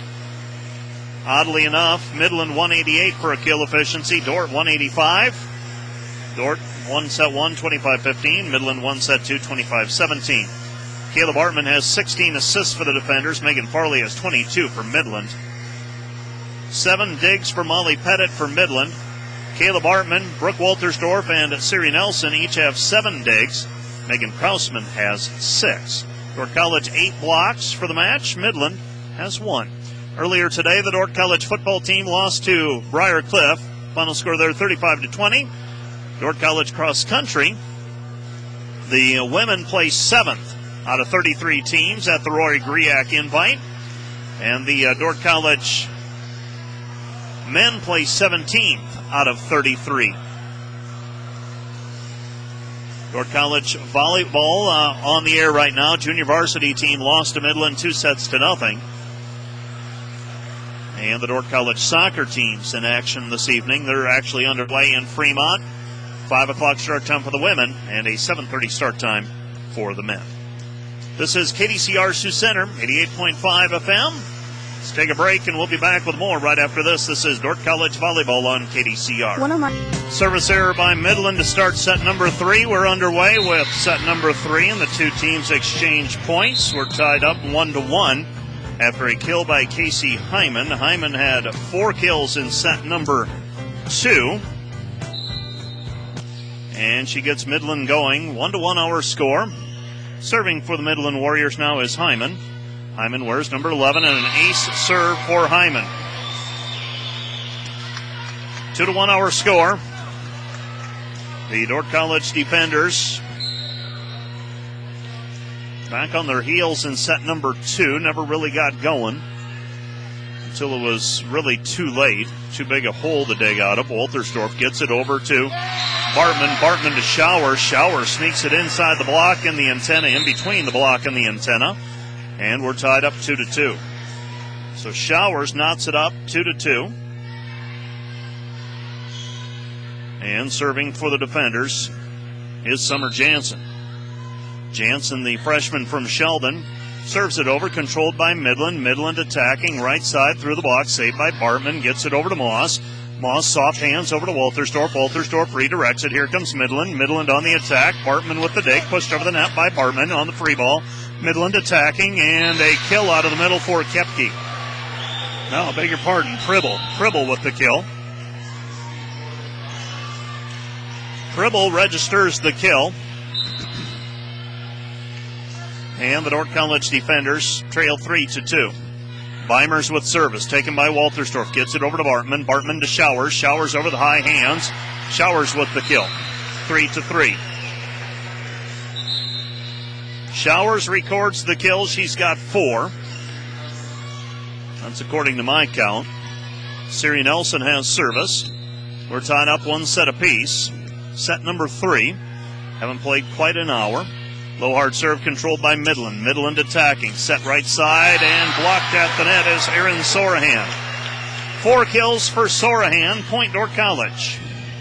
Oddly enough, Midland one eighty-eight for a kill efficiency. Dordt one eighty-five. Dordt one set one, twenty-five fifteen. Midland one set two, twenty-five seventeen. Caleb Hartman has sixteen assists for the defenders. Megan Farley has twenty-two for Midland. Seven digs for Molly Pettit for Midland. Caleb Hartman, Brooke Waltersdorf, and Siri Nelson each have seven digs. Megan Krausman has six. Dordt College eight blocks for the match. Midland has one. Earlier today, the Dordt College football team lost to Briar Cliff. Final score there, thirty-five to twenty. Dordt College cross country. The women placed seventh out of thirty-three teams at the Roy Griak invite. And the uh, Dordt College men placed seventeenth out of thirty-three. Dordt College volleyball uh, on the air right now. Junior varsity team lost to Midland two sets to nothing. And the Dordt College soccer team's in action this evening. They're actually underway in Fremont. five o'clock start time for the women and a seven thirty start time for the men. This is K D C R Sioux Center, eighty-eight point five F M. Let's take a break and we'll be back with more right after this. This is Dordt College Volleyball on K D C R. One of my Service error by Midland to start set number three. We're underway with set number three, and the two teams exchange points. We're tied up one to one after a kill by Casey Hyman. Hyman had four kills in set number two. And she gets Midland going. One to one our score. Serving for the Midland Warriors now is Hyman. Hyman wears number eleven and an ace serve for Hyman. Two to one our score. The Dordt College defenders back on their heels in set number two. Never really got going until it was really too late. Too big a hole to dig out of. Waltersdorf gets it over to Bartman. Bartman to Showers. Showers sneaks it inside the block and the antenna, in between the block and the antenna. And we're tied up two to two. So Showers knots it up two to two. And serving for the defenders is Summer Jansen. Jansen, the freshman from Sheldon, serves it over, controlled by Midland. Midland attacking right side through the block, saved by Bartman, gets it over to Moss. Moss soft hands over to Waltersdorf. Waltersdorf redirects it. Here comes Midland. Midland on the attack. Bartman with the dig, pushed over the net by Bartman on the free ball. Midland attacking, and a kill out of the middle for Kepke. No, I beg your pardon, Pribble. Pribble with the kill. Pribble registers the kill. And the Dordt College defenders trail three to two. Weimers with service, taken by Waltersdorf. Gets it over to Bartman. Bartman to Showers. Showers over the high hands. Showers with the kill. Three to three. Showers records the kill. She's got four. That's according to my count. Siri Nelson has service. We're tied up one set apiece. Set number three. Haven't played quite an hour. Low hard serve controlled by Midland. Midland attacking. Set right side and blocked at the net is Erin Sorahan. Four kills for Sorahan. Point Dordt College.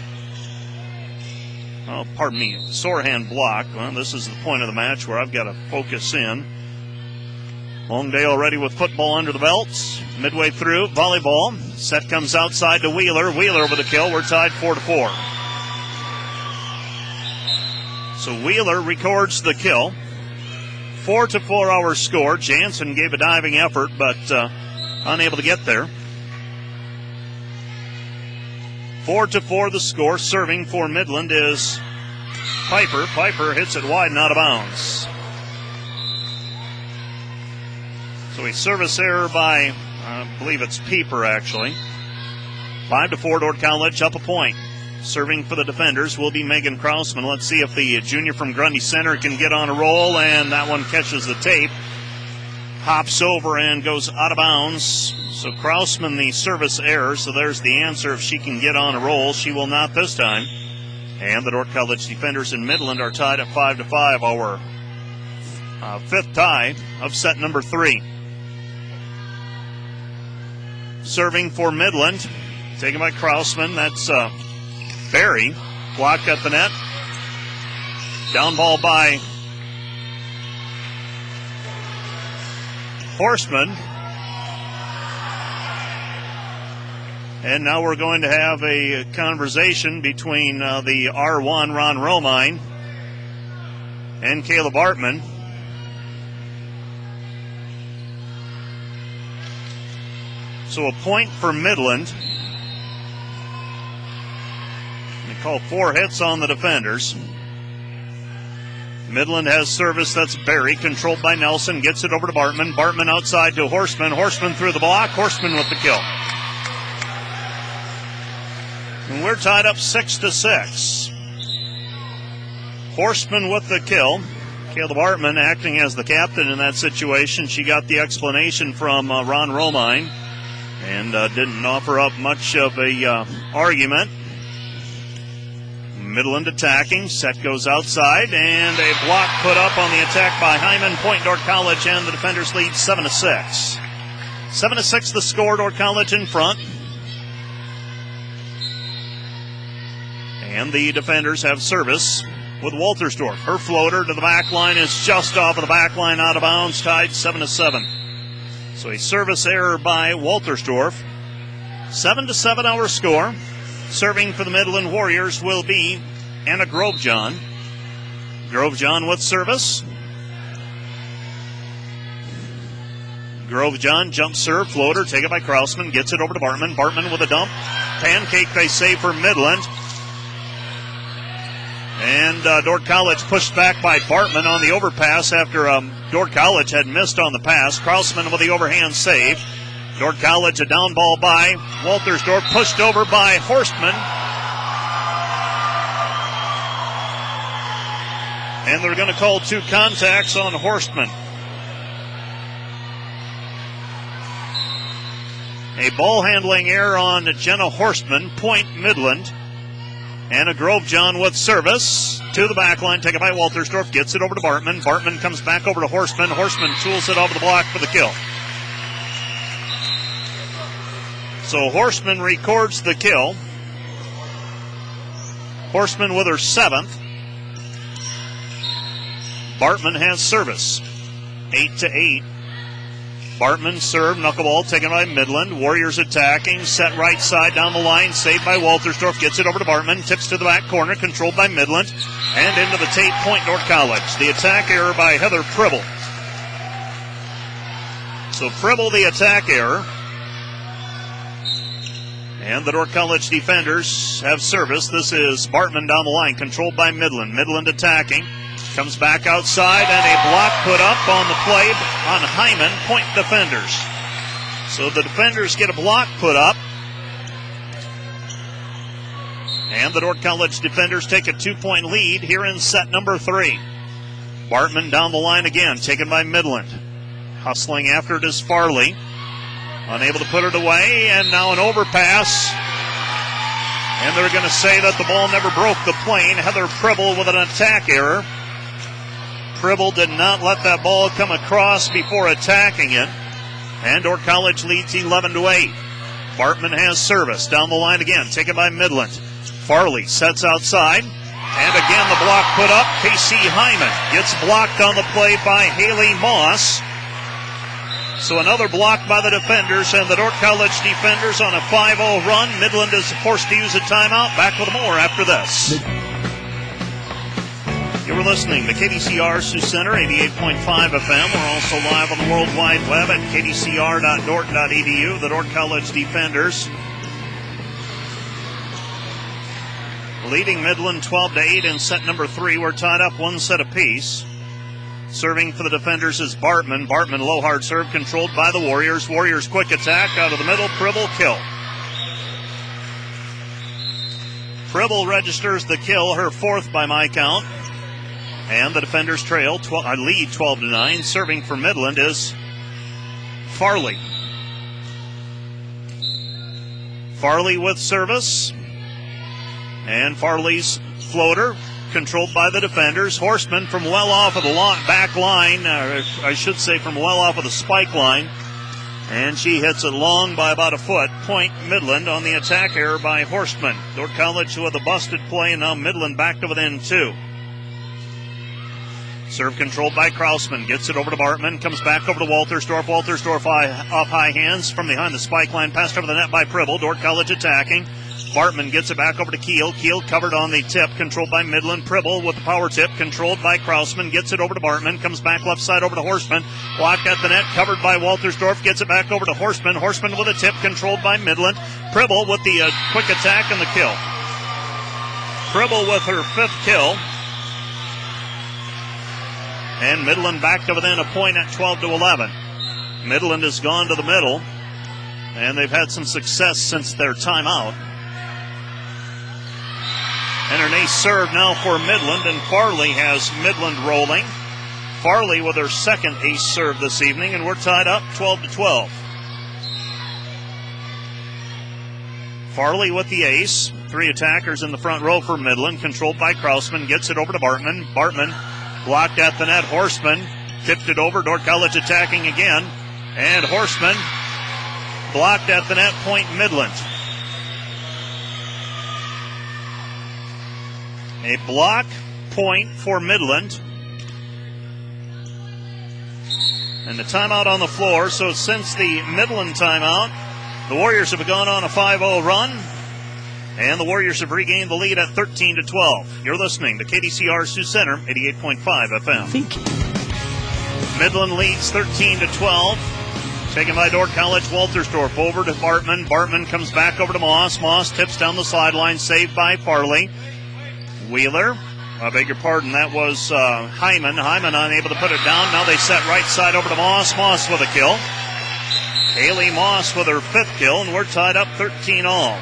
Oh, pardon me. Sorahan blocked. Well, this is the point of the match where I've got to focus in. Long day already with football under the belts. Midway through, volleyball. Set comes outside to Wheeler. Wheeler with a kill. We're tied four to four. So Wheeler records the kill. Four to four our score. Jansen gave a diving effort, but uh, unable to get there. Four to four the score. Serving for Midland is Piper. Piper hits it wide and out of bounds. So a service error by, I believe it's Pieper actually. Five to four Dordt College up a point. Serving for the defenders will be Megan Krausman. Let's see if the junior from Grundy Center can get on a roll, and that one catches the tape. Hops over and goes out of bounds. So Krausman, the service error, so there's the answer. If she can get on a roll, she will not this time. And the Dordt College defenders in Midland are tied at five to five, our uh, fifth tie of set number three. Serving for Midland, taken by Krausman. That's uh, Barry, blocked at the net. Down ball by Horseman. And now we're going to have a conversation between uh, the R one, Ron Romine, and Caleb Bartman. So a point for Midland. They call four hits on the defenders. Midland has service. That's Barry, controlled by Nelson. Gets it over to Bartman. Bartman outside to Horseman. Horseman through the block. Horseman with the kill. And we're tied up six to six. Horseman with the kill. Caleb Bartman acting as the captain in that situation. She got the explanation from uh, Ron Romine and uh, didn't offer up much of a uh, argument. Midland attacking. Set goes outside, and a block put up on the attack by Hyman. Point Dordt College, and the defenders lead seven to six. Seven to six the score. Dordt College in front. And the defenders have service with Waltersdorf. Her floater to the back line is just off of the back line, out of bounds, tied seven to seven. So a service error by Waltersdorf. seven to seven our score. Serving for the Midland Warriors will be Anna Grovejohn. Grovejohn with service. Grovejohn jump serve, floater, taken by Krausman, gets it over to Bartman. Bartman with a dump. Pancake, they say, for Midland. And uh, Dordt College pushed back by Bartman on the overpass after um, Dordt College had missed on the pass. Krausman with the overhand save. Dordt College a down ball by Waltersdorf, pushed over by Horstman. And they're going to call two contacts on Horstman. A ball handling error on Jenna Horstman, point Midland. And a Grovejohn with service to the back line, taken by Waltersdorf, gets it over to Bartman. Bartman comes back over to Horstman. Horstman tools it over the block for the kill. So Horstman records the kill. Horstman with her seventh. Bartman has service. Eight to eight. Bartman serve, knuckleball taken by Midland. Warriors attacking, set right side down the line, saved by Waltersdorf, gets it over to Bartman, tips to the back corner, controlled by Midland, and into the Tate point, Dordt College. The attack error by Heather Pribble. So Pribble the attack error. And the Dordt College defenders have service. This is Bartman down the line, controlled by Midland. Midland attacking. Comes back outside, and a block put up on the play on Hyman, point defenders. So the defenders get a block put up. And the Dordt College defenders take a two-point lead here in set number three. Bartman down the line again, taken by Midland. Hustling after it is Farley. Unable to put it away, and now an overpass. And they're going to say that the ball never broke the plane. Heather Pribble with an attack error. Pribble did not let that ball come across before attacking it. And Dordt College leads eleven to eight. Bartman has service down the line again, taken by Midland. Farley sets outside. And again the block put up. Casey Hyman gets blocked on the play by Haley Moss. So another block by the defenders, and the Dordt College defenders on a five oh run. Midland is forced to use a timeout. Back with more after this. You're listening to K D C R Sioux Center, eighty-eight point five F M. We're also live on the World Wide Web at k d c r dot dordt dot e d u. The Dordt College defenders leading Midland twelve to eight in set number three. We're tied up one set apiece. Serving for the defenders is Bartman. Bartman low hard serve controlled by the Warriors. Warriors quick attack out of the middle. Pribble kill. Pribble registers the kill, her fourth by my count. And the defenders trail, twelve, uh, lead twelve to nine. Serving for Midland is Farley. Farley with service. And Farley's floater controlled by the defenders. Horstman from well off of the long back line, or I should say from well off of the spike line. And she hits it long by about a foot. Point Midland on the attack error by Horstman. Dordt College with a busted play, and now Midland back to within two. Serve controlled by Krausman. Gets it over to Bartman. Comes back over to Waltersdorf. Waltersdorf high, off high hands from behind the spike line. Passed over the net by Pribble. Dordt College attacking. Bartman gets it back over to Keel. Keel covered on the tip. Controlled by Midland. Pribble with the power tip. Controlled by Krausman. Gets it over to Bartman. Comes back left side over to Horstman. Blocked at the net. Covered by Waltersdorf. Gets it back over to Horstman. Horstman with a tip. Controlled by Midland. Pribble with the uh, quick attack and the kill. Pribble with her fifth kill. And Midland back to within a point at twelve to eleven. Midland has gone to the middle, and they've had some success since their timeout. And an ace serve now for Midland, and Farley has Midland rolling. Farley with her second ace serve this evening, and we're tied up twelve to twelve. Farley with the ace. Three attackers in the front row for Midland, controlled by Krausman. Gets it over to Bartman. Bartman blocked at the net. Horstman tipped it over. Dordt College attacking again. And Horstman blocked at the net. Point Midland. A block point for Midland. And the timeout on the floor. So since the Midland timeout, the Warriors have gone on a five oh run. And the Warriors have regained the lead at thirteen to twelve. You're listening to K D C R Sioux Center, eighty-eight point five F M. Thank you. Midland leads thirteen to twelve. taken by Dordt College. Waltersdorf over to Bartman. Bartman comes back over to Moss. Moss tips down the sideline, saved by Farley. Wheeler, I beg your pardon, that was uh, Hyman. Hyman unable to put it down. Now they set right side over to Moss. Moss with a kill. Haley Moss with her fifth kill, and we're tied up thirteen all.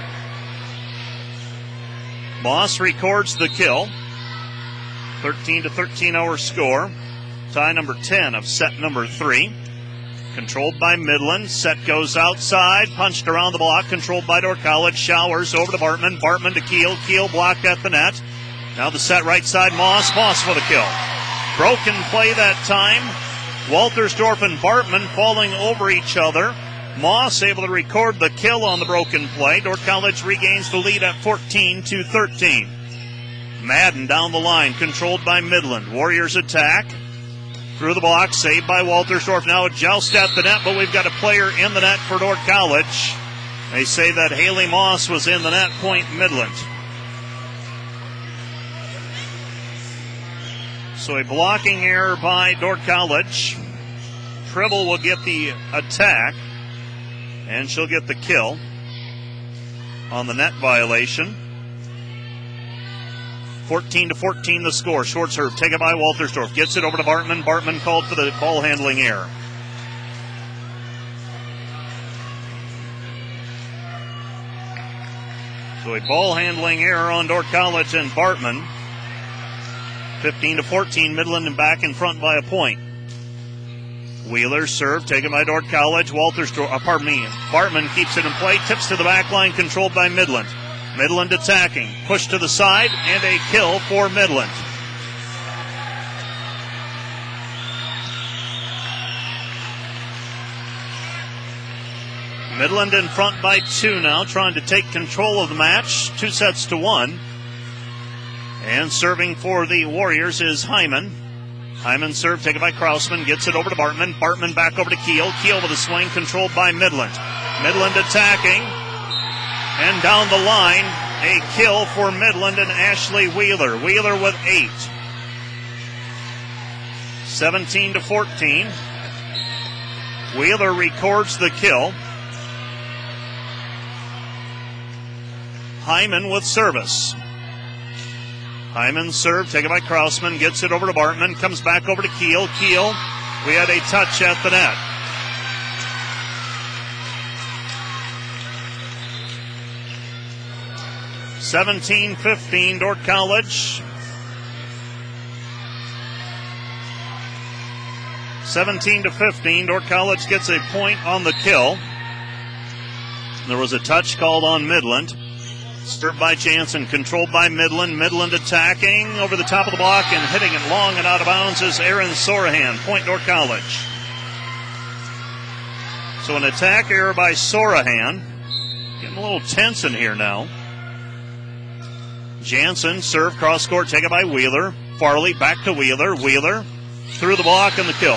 Moss records the kill. thirteen to thirteen our score. Tie number ten of set number three. Controlled by Midland. Set goes outside. Punched around the block. Controlled by Dordt College. Showers over to Bartman. Bartman to Keel. Keel blocked at the net. Now the set right side. Moss. Moss for the kill. Broken play that time. Waltersdorf and Bartman falling over each other. Moss able to record the kill on the broken play. Dordt College regains the lead at fourteen to thirteen. Madden down the line. Controlled by Midland. Warriors attack. Through the block, saved by Waltersdorf. Now a joust at the net, but we've got a player in the net for Dordt College. They say that Haley Moss was in the net, point Midland. So a blocking error by Dordt College. Tribble will get the attack, and she'll get the kill on the net violation. fourteen to fourteen the score. Short serve taken by Waltersdorf. Gets it over to Bartman. Bartman called for the ball handling error. So a ball handling error on Dordt College and Bartman. fifteen to fourteen, Midland and back in front by a point. Wheeler serve taken by Dordt College. Waltersdorf, uh, pardon me, Bartman keeps it in play. Tips to the back line, controlled by Midland. Midland attacking. Push to the side, and a kill for Midland. Midland in front by two now, trying to take control of the match. Two sets to one. And serving for the Warriors is Hyman. Hyman serve taken by Krausman. Gets it over to Bartman. Bartman back over to Keel. Keel with a swing, controlled by Midland. Midland attacking. And down the line, a kill for Midland and Ashley Wheeler. Wheeler with eight. seventeen to fourteen. Wheeler records the kill. Hyman with service. Hyman serve taken by Krausman. Gets it over to Bartman. Comes back over to Keel. Keel, we had a touch at the net. seventeen fifteen, Dordt College. seventeen to fifteen, Dordt College gets a point on the kill. There was a touch called on Midland. Served by Jansen, controlled by Midland. Midland attacking over the top of the block and hitting it long and out of bounds is Aaron Sorahan. Point Dordt College. So an attack error by Sorahan. Getting a little tense in here now. Jansen, serve cross court, taken by Wheeler. Farley back to Wheeler. Wheeler through the block and the kill.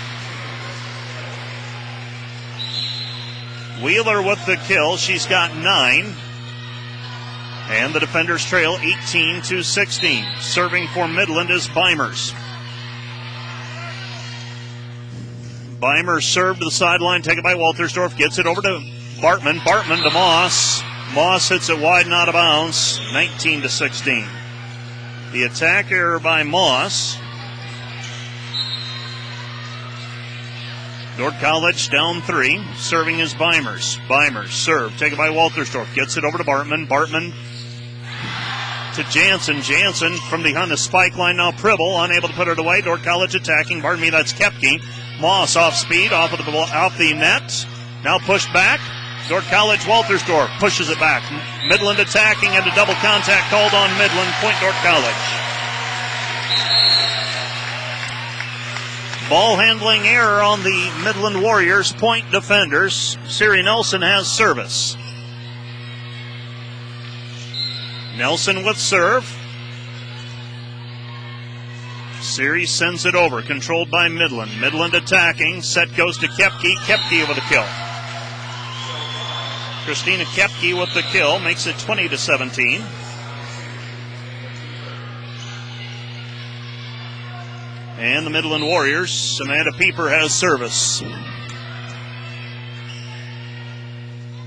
Wheeler with the kill. She's got nine. And the defenders trail eighteen to sixteen. Serving for Midland is Beimers. Beimers served to the sideline, taken by Waltersdorf. Gets it over to Bartman. Bartman to Moss. Moss hits it wide and out of bounds. nineteen to sixteen. The attack error by Moss. Dordt College down three. Serving is Beimers. Beimers serve taken by Waltersdorf. Gets it over to Bartman. Bartman to Jansen. Jansen from behind the spike line now. Pribble unable to put it away. Dordt College attacking. Pardon me, that's Kepke. Moss off speed, off of the off the net. Now pushed back. Dordt College, Waltersdorf pushes it back. Midland attacking and a double contact called on Midland. Point Dordt College. Ball handling error on the Midland Warriors. Point defenders. Siri Nelson has service. Nelson with serve. Siri sends it over. Controlled by Midland. Midland attacking. Set goes to Kepke. Kepke with a kill. Christina Kepke with the kill. Makes it twenty to seventeen. And the Midland Warriors, Samantha Pieper has service.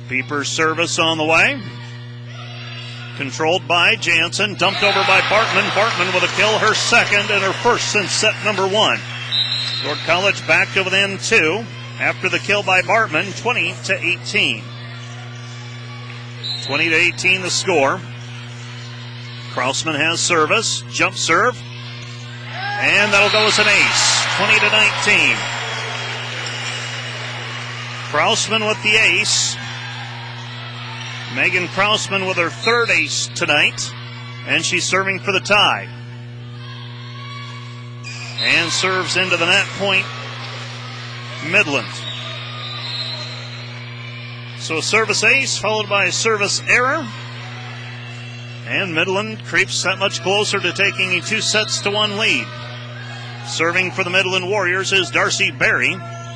Pieper's service on the way. Controlled by Jansen, dumped over by Bartman. Bartman with a kill, her second and her first since set number one. Dordt College back to within two after the kill by Bartman, twenty to eighteen. twenty to eighteen the score. Krausman has service, jump serve, and that'll go as an ace, twenty to nineteen. Krausman with the ace. Megan Krausman with her third ace tonight, and she's serving for the tie. And serves into the net point, Midland. So a service ace followed by a service error. And Midland creeps that much closer to taking a two sets to one lead. Serving for the Midland Warriors is Darcy Berry.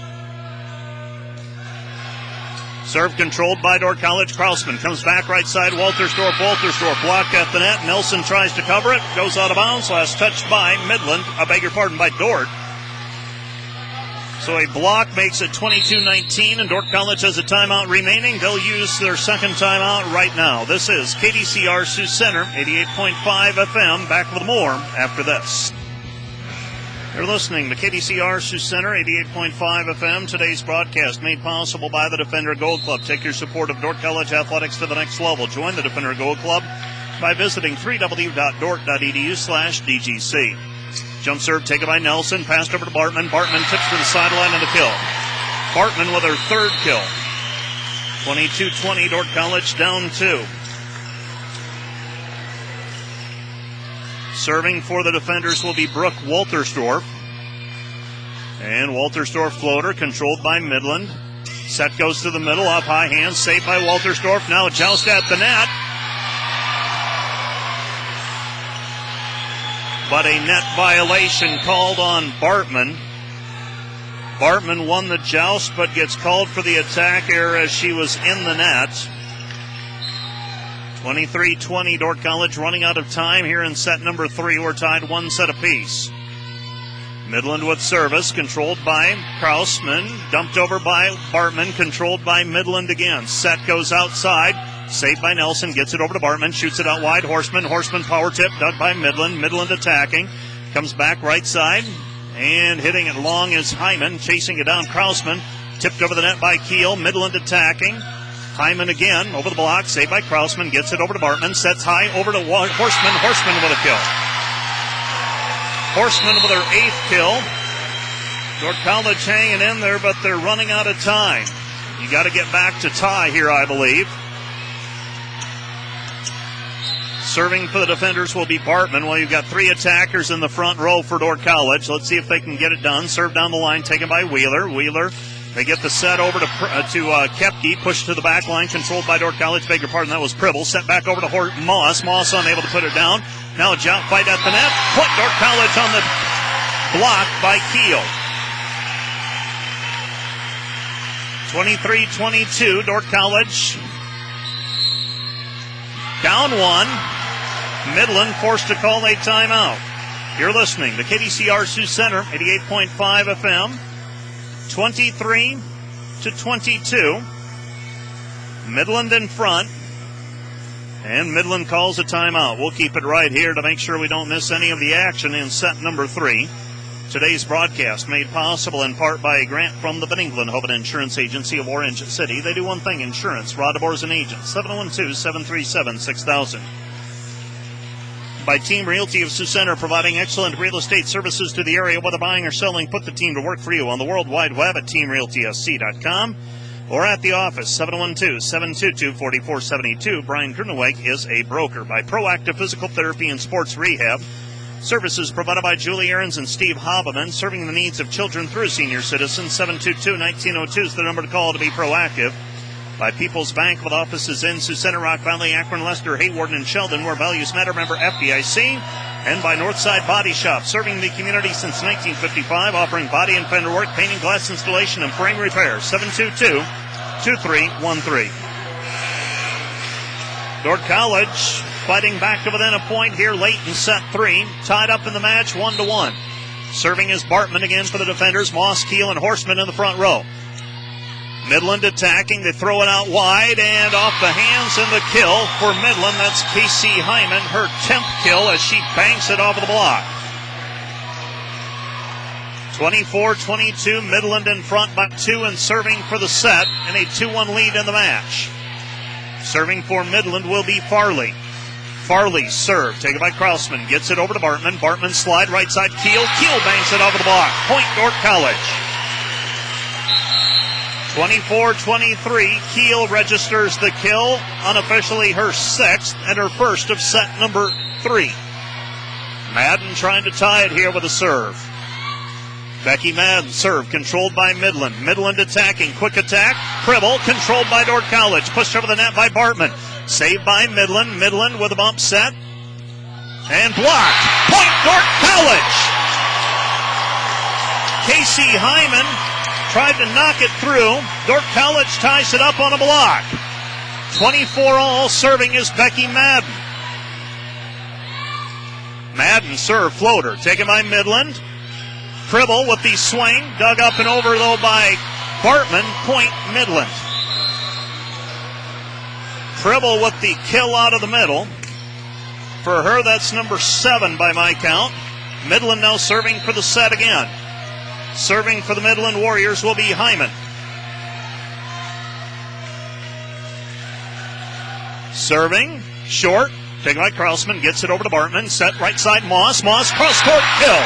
Serve controlled by Dordt College. Krausman comes back right side. Waltersdorf. Waltersdorf blocked at the net. Nelson tries to cover it. Goes out of bounds. Last touched by Midland. I beg your pardon, by Dordt. So a block makes it twenty-two nineteen, and Dordt College has a timeout remaining. They'll use their second timeout right now. This is K D C R Sioux Center, eighty-eight point five F M. Back with more after this. You're listening to K D C R Sioux Center, eighty-eight point five F M. Today's broadcast made possible by the Defender Gold Club. Take your support of Dordt College athletics to the next level. Join the Defender Gold Club by visiting w w w dot dordt dot e d u slash d g c. Jump serve taken by Nelson. Passed over to Bartman. Bartman tips to the sideline and a kill. Bartman with her third kill. twenty-two twenty, Dordt College down two. Serving for the defenders will be Brooke Waltersdorf. And Waltersdorf floater controlled by Midland. Set goes to the middle, up high hand, saved by Waltersdorf. Now a joust at the net. But a net violation called on Bartman. Bartman won the joust, but gets called for the attack error as she was in the net. twenty-three twenty, Dordt College running out of time here in set number three. We're tied one set apiece. Midland with service, controlled by Krausman. Dumped over by Bartman, controlled by Midland again. Set goes outside. Saved by Nelson, gets it over to Bartman, shoots it out wide. Horseman, Horseman power tip, dug by Midland. Midland attacking, comes back right side, and hitting it long is Hyman, chasing it down Krausman. Tipped over the net by Keel. Midland attacking. Hyman again, over the block, saved by Krausman, gets it over to Bartman, sets high over to Horseman. Horseman with a kill. Horseman with her eighth kill. Dordt College hanging in there, but they're running out of time. You got to get back to tie here, I believe. Serving for the defenders will be Bartman. Well, you've got three attackers in the front row for Dordt College. Let's see if they can get it done. Serve down the line, taken by Wheeler. Wheeler, they get the set over to uh, to uh, Kepke, pushed to the back line, controlled by Dordt College. Beg your pardon, that was Pribble. Set back over to Hort- Moss. Moss unable to put it down. Now a jump fight at the net. Point Dordt College on the block by Keel. twenty-three twenty-two, Dordt College down one. Midland forced to call a timeout. You're listening to K D C R Sioux Center, eighty-eight point five F M. twenty-three to twenty-two. Midland in front. And Midland calls a timeout. We'll keep it right here to make sure we don't miss any of the action in set number three. Today's broadcast made possible in part by a grant from the Van Engelen Insurance Agency of Orange City. They do one thing, insurance. Rod DeBoer's an agent. seven one two, seven three seven, six thousand. By Team Realty of Sioux Center, providing excellent real estate services to the area. Whether buying or selling, put the team to work for you on the World Wide Web at team realty s c dot com or at the office, seven one two, seven two two, four four seven two. Brian Gruneweg is a broker. By Proactive Physical Therapy and Sports Rehab, services provided by Julie Ahrens and Steve Haberman, serving the needs of children through senior citizens. seven two two, one nine zero two is the number to call to be proactive. By People's Bank with offices in Sioux Center, Rock Valley, Akron, Lester, Hayward, and Sheldon, where values matter. Member F D I C. And by Northside Body Shop, serving the community since nineteen fifty-five, offering body and fender work, painting, glass installation, and frame repair. seven two two, two three one three. Dordt College fighting back to within a point here late in set three. Tied up in the match, one to one. Serving is Bartman again for the defenders. Moss, Keel, and Horseman in the front row. Midland attacking. They throw it out wide and off the hands, and the kill for Midland. That's Casey Hyman, her tenth kill as she banks it off of the block. twenty-four twenty-two, Midland in front by two and serving for the set, and a two one lead in the match. Serving for Midland will be Farley. Farley serve, taken by Krausman, gets it over to Bartman. Bartman slide, right side, Keel. Keel banks it over the block. Point Dordt College. twenty-four twenty-three, Keel registers the kill, unofficially her sixth and her first of set number three. Madden trying to tie it here with a serve. Becky Madden serve, controlled by Midland. Midland attacking, quick attack. Pribble, controlled by Dordt College. Pushed over the net by Bartman. Saved by Midland. Midland with a bump set. And blocked. Point Dordt College! Casey Hyman tried to knock it through. Dordt College ties it up on a block. twenty-four all, serving is Becky Madden. Madden serve, floater, taken by Midland. Pribble with the swing, dug up and over though by Bartman. Point Midland. Pribble with the kill out of the middle. For her, that's number seven by my count. Midland now serving for the set again. Serving for the Midland Warriors will be Hyman. Serving, short, taken by Krausman, gets it over to Bartman. Set right side, Moss. Moss, cross-court kill.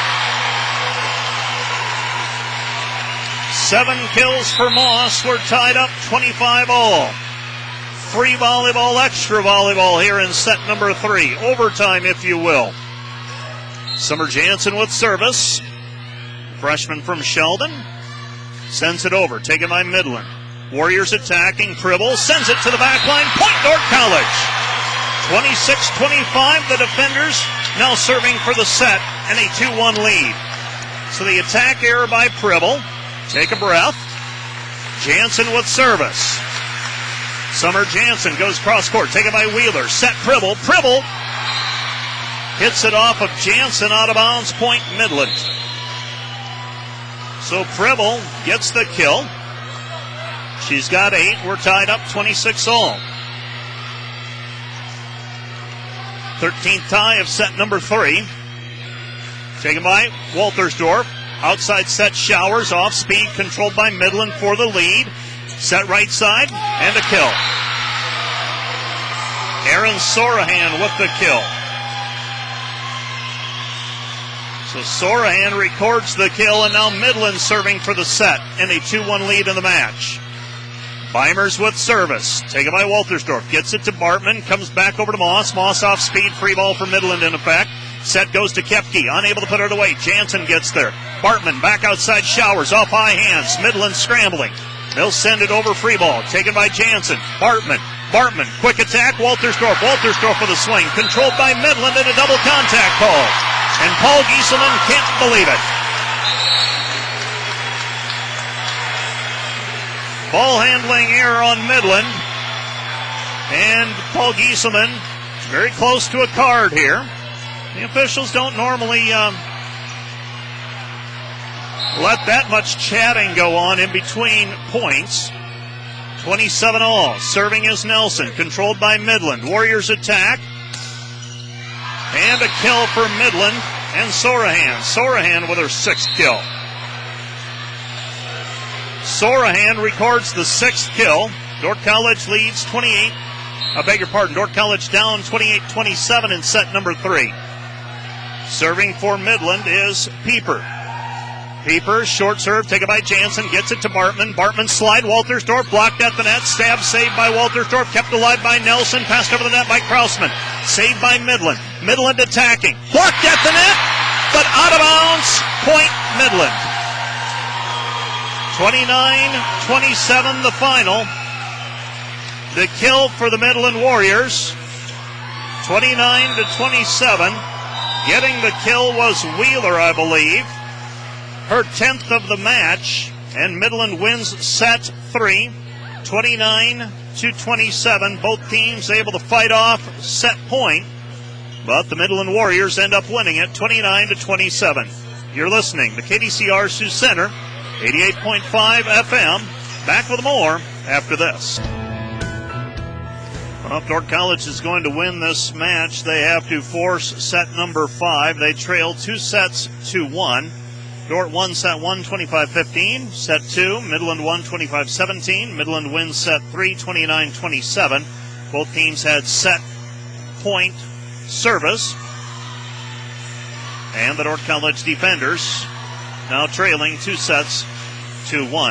Seven kills for Moss. We're tied up twenty-five all. Free volleyball, extra volleyball here in set number three. Overtime, if you will. Summer Jansen with service. Freshman from Sheldon. Sends it over, taken by Midland. Warriors attacking. Pribble sends it to the back line. Point Dordt College. twenty-six twenty-five. The defenders now serving for the set and a two one lead. So the attack error by Pribble. Take a breath. Jansen with service. Summer Jansen goes cross court, taken by Wheeler. Set Pribble. Pribble hits it off of Jansen, out of bounds. Point Midland. So Pribble gets the kill. She's got eight. We're tied up twenty-six all. thirteenth tie of set number three. Taken by Waltersdorf. Outside set, Showers, off speed, controlled by Midland for the lead. Set right side, and a kill. Aaron Sorahan with the kill. So Sorahan records the kill, and now Midland serving for the set, and a two one lead in the match. Beimers with service, taken by Waltersdorf, gets it to Bartman, comes back over to Moss. Moss off speed, free ball for Midland in effect. Set goes to Kepke, unable to put it away. Jansen gets there. Bartman back outside, Showers, off high hands. Midland scrambling. They'll send it over, free ball, taken by Jansen. Bartman, Bartman, quick attack, Waltersdorf. Waltersdorf with a swing, controlled by Midland, and a double contact call. And Paul Gieselman can't believe it. Ball handling error on Midland. And Paul Gieselman very close to a card here. The officials don't normally um, let that much chatting go on in between points. twenty-seven all. Serving is Nelson, controlled by Midland. Warriors attack. And a kill for Midland and Sorahan. Sorahan with her sixth kill. Sorahan records the sixth kill. Dordt College leads twenty-eight. I beg your pardon. Dordt College down twenty-eight twenty-seven in set number three. Serving for Midland is Pieper. Pieper, short serve, taken by Jansen, gets it to Bartman. Bartman slide, Waltersdorf blocked at the net. Stab saved by Waltersdorf, kept alive by Nelson, passed over the net by Krausman. Saved by Midland. Midland attacking. Blocked at the net, but out of bounds. Point Midland. twenty-nine twenty-seven the final. The kill for the Midland Warriors. twenty-nine to twenty-seven. Getting the kill was Wheeler, I believe. Her tenth of the match, and Midland wins set three, twenty-nine to twenty-seven. Both teams able to fight off set point, but the Midland Warriors end up winning it twenty-nine to twenty-seven. You're listening to K D C R Sioux Center, eighty-eight point five F M. Back with more after this. Well, if Dordt College is going to win this match, they have to force set number five. They trail two sets to one. Dordt won set one, twenty-five fifteen. Set two, Midland won twenty-five seventeen. Midland wins set three, twenty-nine twenty-seven. Both teams had set point service. And the Dordt College defenders now trailing two sets to one.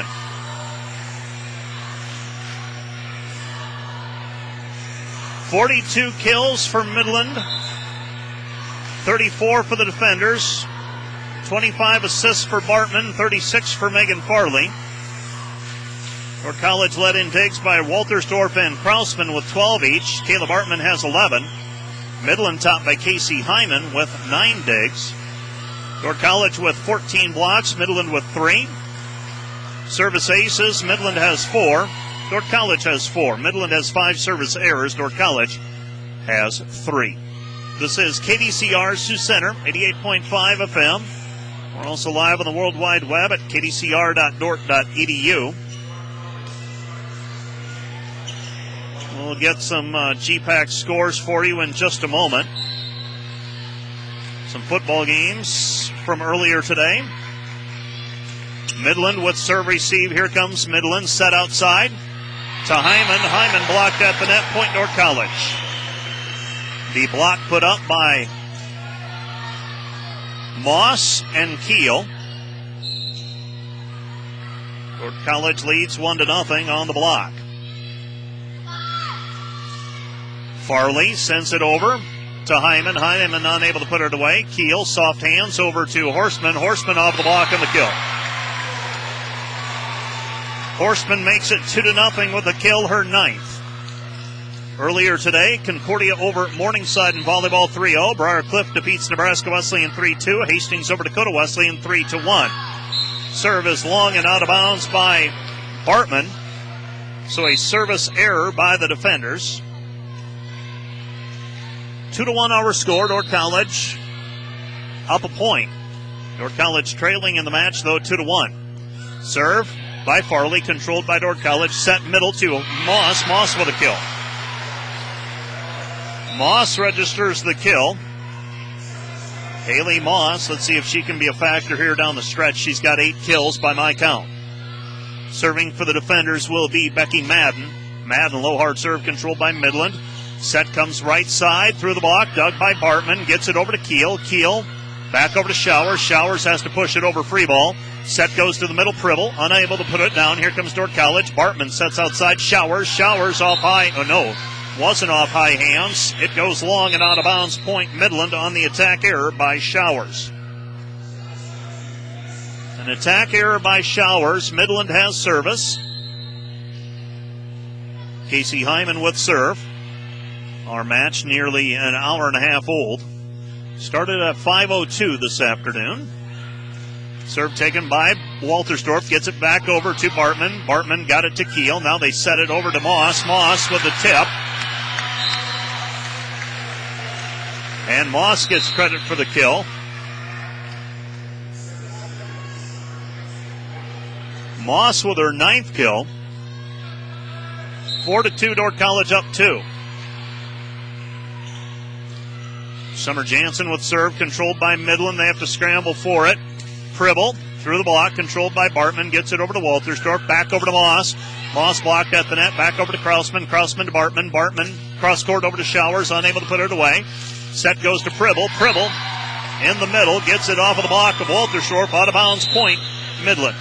forty-two kills for Midland, thirty-four for the defenders, twenty-five assists for Bartman, thirty-six for Megan Farley. Dordt College led in digs by Waltersdorf and Krausman with twelve each. Kayla Bartman has eleven. Midland topped by Casey Hyman with nine digs. Dordt College with fourteen blocks, Midland with three. Service aces, Midland has four. Dordt College has four. Midland has five service errors. Dordt College has three. This is K D C R Sioux Center, eighty-eight point five F M. We're also live on the World Wide Web at k d c r dot dort dot e d u. We'll get some uh, G PAC scores for you in just a moment. Some football games from earlier today. Midland with serve receive. Here comes Midland, set outside to Hyman. Hyman blocked at the net, point Dordt College. The block put up by Moss and Keel. Dordt College leads one to nothing on the block. Farley sends it over to Hyman. Hyman unable to put it away. Keel, soft hands over to Horstman. Horstman off the block and the kill. Horstman makes it two to nothing with a kill, her ninth. Earlier today, Concordia over at Morningside in volleyball three oh. Briarcliff defeats Nebraska Wesleyan three two. Hastings over Dakota Wesleyan three to one. Serve is long and out of bounds by Bartman. So a service error by the defenders. Two to one our score. Dordt College up a point. Dordt College trailing in the match though two to one. Serve by Farley, controlled by Dordt College. Set middle to Moss. Moss with a kill. Moss registers the kill. Haley Moss, let's see if she can be a factor here down the stretch. She's got eight kills by my count. Serving for the defenders will be Becky Madden. Madden, low hard serve, controlled by Midland. Set comes right side through the block, dug by Bartman. Gets it over to Keel. Keel back over to Showers. Showers has to push it over free ball. Set goes to the middle. Pribble unable to put it down. Here comes Dordt College. Bartman sets outside. Showers. Showers off high. Oh no, wasn't off high hands. It goes long and out of bounds. Point Midland on the attack error by Showers. An attack error by Showers. Midland has service. Casey Hyman with serve. Our match nearly an hour and a half old. Started at five oh two this afternoon. Serve taken by Waltersdorf. Gets it back over to Bartman. Bartman got it to Keel. Now they set it over to Moss. Moss with the tip. And Moss gets credit for the kill. Moss with her ninth kill. Four to two, Dordt College up two. Summer Jansen with serve, controlled by Midland. They have to scramble for it. Pribble through the block, controlled by Bartman. Gets it over to Waltersdorf. Back over to Moss. Moss blocked at the net. Back over to Krausman. Krausman to Bartman. Bartman cross court over to Showers. Unable to put it away. Set goes to Pribble. Pribble in the middle. Gets it off of the block of Waltersdorf. Out of bounds, point Midland.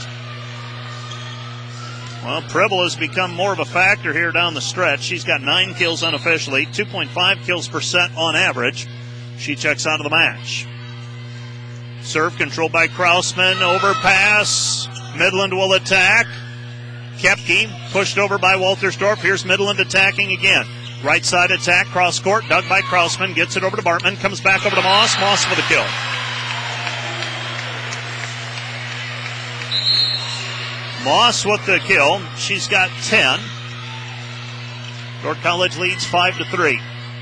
Well, Pribble has become more of a factor here down the stretch. She's got nine kills unofficially. two point five kills per set on average. She checks out of the match. Serve controlled by Krausman. Overpass. Midland will attack. Kepke pushed over by Waltersdorf. Here's Midland attacking again. Right side attack. Cross court. Dug by Krausman. Gets it over to Bartman. Comes back over to Moss. Moss for the kill. Moss with the kill. She's got ten. Dordt College leads five to three.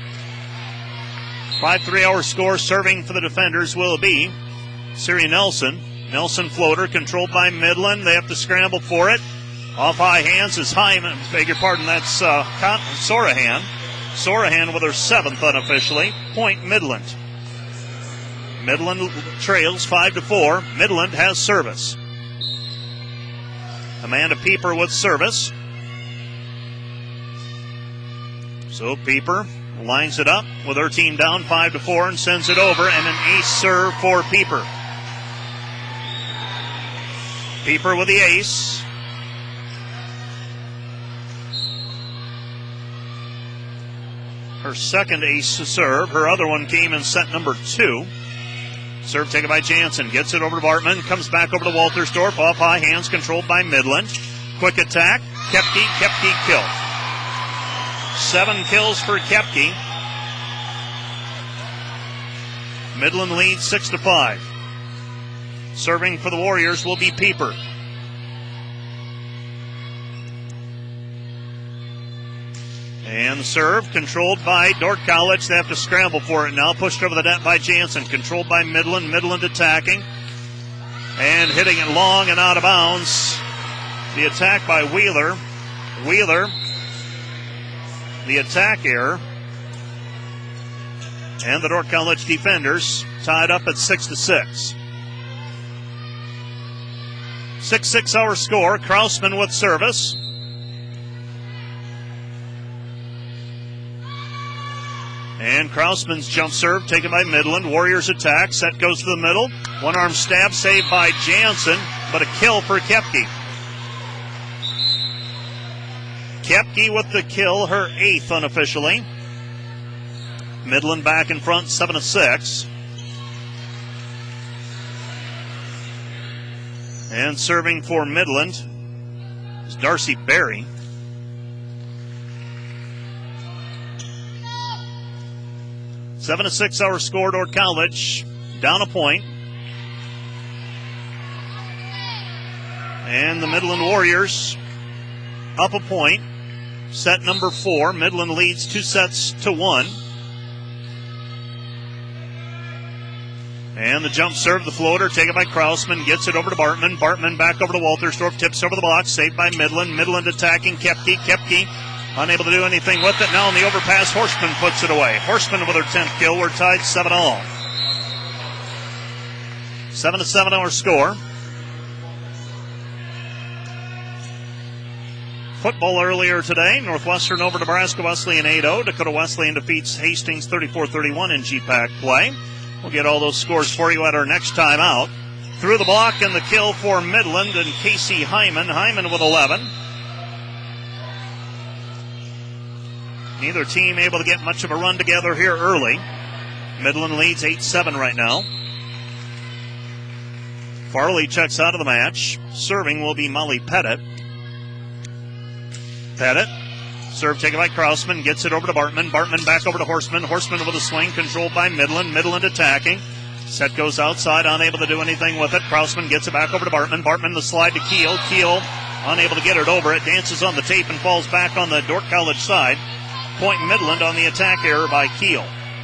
five three hour score. Serving for the defenders will be Siri Nelson. Nelson floater controlled by Midland. They have to scramble for it. Off high hands is Hyman. Beg your pardon, that's uh, Sorahan. Sorahan with her seventh unofficially. Point Midland. Midland trails five to four. Midland has service. Amanda Pieper with service. So Pieper lines it up with her team down five to four and sends it over, and an ace serve for Pieper. Pieper with the ace. Her second ace to serve. Her other one came in set number two. Serve taken by Jansen. Gets it over to Bartman. Comes back over to Waltersdorf. Off high hands controlled by Midland. Quick attack. Kepke. Kepke kill. Seven kills for Kepke. Midland leads six to five. Serving for the Warriors will be Pieper. And the serve controlled by Dordt College. They have to scramble for it now. Pushed over the net by Jansen. Controlled by Midland. Midland attacking. And hitting it long and out of bounds. The attack by Wheeler. Wheeler. The attack error. And the Dordt College defenders tied up at six to six. Six six-hour score. Krausman with service. And Krausman's jump serve taken by Midland. Warriors attack. Set goes to the middle. One arm stab saved by Jansen, but a kill for Kepke. Kepke with the kill, her eighth unofficially. Midland back in front, seven to six. And serving for Midland is Darcy Berry. Seven to six hour score, Dordt College down a point. And the Midland Warriors up a point. Set number four. Midland leads two sets to one. And the jump serve, the floater, taken by Krausman, gets it over to Bartman. Bartman back over to Waltersdorf, tips over the box, saved by Midland. Midland attacking Kepke. Kepke unable to do anything with it. Now on the overpass, Horstman puts it away. Horstman with her tenth kill. We're tied seven all. Seven to seven our score. Football earlier today. Northwestern over Nebraska Wesleyan eight oh. Dakota Wesleyan defeats Hastings thirty-four thirty-one in G PAC play. We'll get all those scores for you at our next time out. Through the block and the kill for Midland and Casey Hyman. Hyman with eleven. Neither team able to get much of a run together here early. Midland leads eight seven right now. Farley checks out of the match. Serving will be Molly Pettit. Pettit. Serve taken by Krausman. Gets it over to Bartman. Bartman back over to Horstman. Horstman with a swing controlled by Midland. Midland attacking. Set goes outside. Unable to do anything with it. Krausman gets it back over to Bartman. Bartman the slide to Keel. Keel unable to get it over. It dances on the tape and falls back on the Dordt College side. Point Midland on the attack error by Keel.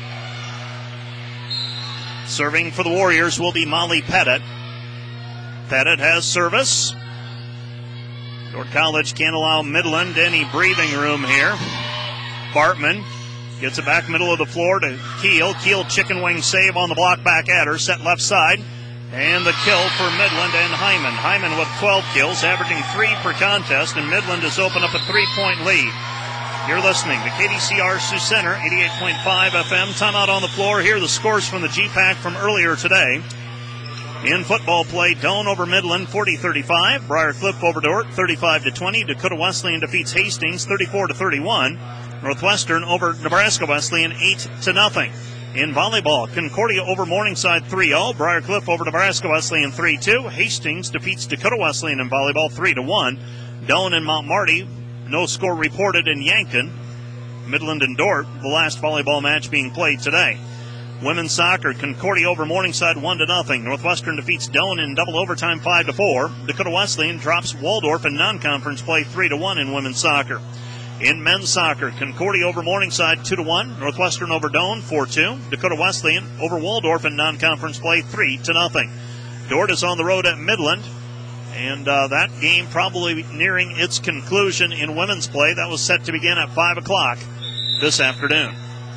Serving for the Warriors will be Molly Pettit. Pettit has service. Dordt College can't allow Midland any breathing room here. Bartman gets it back middle of the floor to Keel. Keel chicken wing save on the block back at her. Set left side. And the kill for Midland and Hyman. Hyman with twelve kills, averaging three per contest, and Midland has opened up a three-point lead. You're listening to K D C R Sioux Center, eighty-eight point five F M. Timeout on the floor. Here are the scores from the G PAC from earlier today. In football play, Doane over Midland, forty thirty-five. Briar Cliff over Dordt, thirty-five to twenty. Dakota Wesleyan defeats Hastings, thirty-four to thirty-one. Northwestern over Nebraska Wesleyan, eight to nothing. In volleyball, Concordia over Morningside, three oh. Briar Cliff over Nebraska Wesleyan, three two. Hastings defeats Dakota Wesleyan in volleyball, three to one. Doane and Mount Marty, no score reported in Yankton. Midland and Dordt, the last volleyball match being played today. Women's soccer, Concordia over Morningside, one to nothing. Northwestern defeats Doane in double overtime, five to four. Dakota Wesleyan drops Waldorf in non-conference play, three to one in women's soccer. In men's soccer, Concordia over Morningside, two to one. Northwestern over Doane, four two. Dakota Wesleyan over Waldorf in non-conference play, three to nothing. Dordt is on the road at Midland. And uh, that game probably nearing its conclusion in women's play. That was set to begin at five o'clock this afternoon.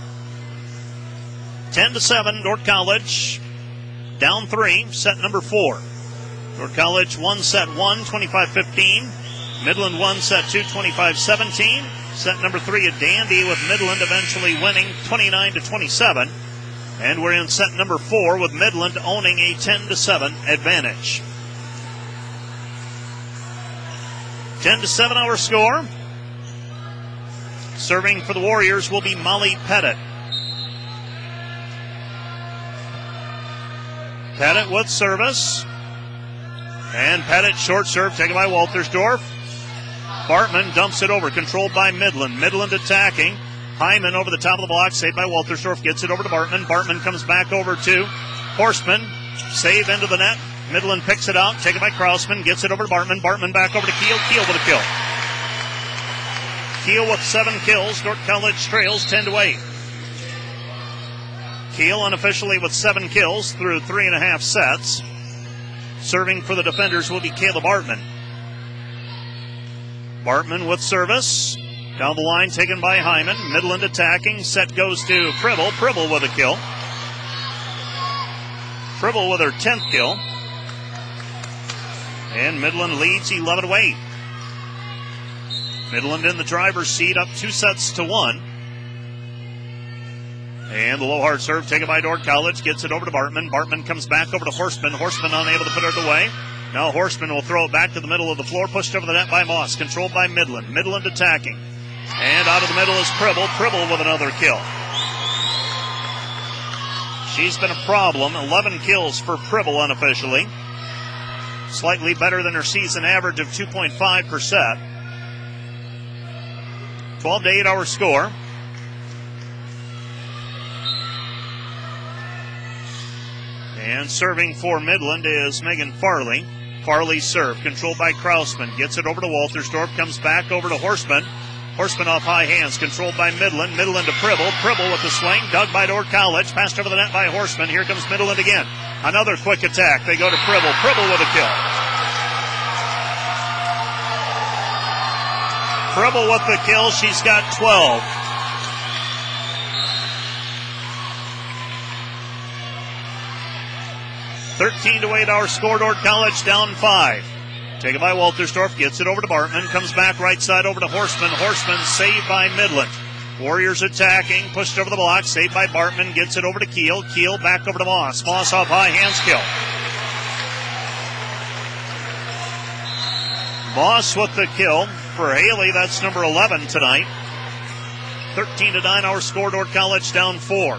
ten to seven, Dordt College down three, set number four. Dordt College won set one, twenty-five fifteen. Midland won set two, twenty-five seventeen. Set number three, a dandy with Midland eventually winning twenty-nine to twenty-seven. And we're in set number four with Midland owning a ten to seven advantage. ten to seven our score. Serving for the Warriors will be Molly Pettit. Pettit with service. And Pettit short serve taken by Waltersdorf. Bartman dumps it over, controlled by Midland. Midland attacking. Hyman over the top of the block, saved by Waltersdorf, gets it over to Bartman. Bartman comes back over to Horstman. Save into the net. Midland picks it out, taken by Krausman, gets it over to Bartman. Bartman back over to Keel. Keel with a kill. Keel with seven kills. Dordt College trails ten to eight. Keel unofficially with seven kills through three and a half sets. Serving for the defenders will be Caleb Bartman. Bartman with service. Down the line taken by Hyman. Midland attacking. Set goes to Pribble. Pribble with a kill. Pribble with her tenth kill. And Midland leads eleven to eight. Midland in the driver's seat, up two sets to one. And the low hard serve taken by Dordt College. Gets it over to Bartman. Bartman comes back over to Horstman. Horstman unable to put it away. Now Horstman will throw it back to the middle of the floor. Pushed over the net by Moss. Controlled by Midland. Midland attacking. And out of the middle is Pribble. Pribble with another kill. She's been a problem. eleven kills for Pribble unofficially. Slightly better than her season average of two point five percent. twelve to eight our score. And serving for Midland is Megan Farley. Farley's serve, controlled by Krausman. Gets it over to Waltersdorf, comes back over to Horstman. Horstman off high hands, controlled by Midland. Midland to Pribble. Pribble with the swing, dug by Dordt College. Passed over the net by Horstman. Here comes Midland again. Another quick attack. They go to Pribble. Pribble with a kill. Pribble with the kill. She's got twelve. thirteen to eight our score. Dordt College down five. Taken by Waltersdorf. Gets it over to Bartman. Comes back right side over to Horstman. Horstman saved by Midland. Warriors attacking. Pushed over the block. Saved by Bartman. Gets it over to Keel. Keel back over to Moss. Moss off high hands kill. Moss with the kill for Haley. That's number eleven tonight. thirteen to nine our score. Dordt College down four.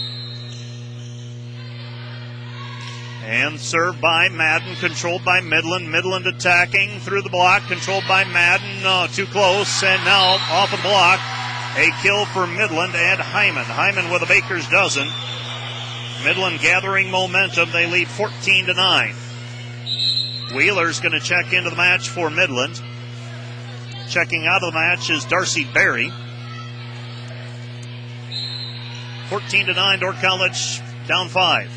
And served by Madden, controlled by Midland. Midland attacking through the block, controlled by Madden. Uh, too close, and now off the block. A kill for Midland and Hyman. Hyman with a baker's dozen. Midland gathering momentum. They lead fourteen to nine. Wheeler's going to check into the match for Midland. Checking out of the match is Darcy Berry. fourteen to nine, Dordt College down five.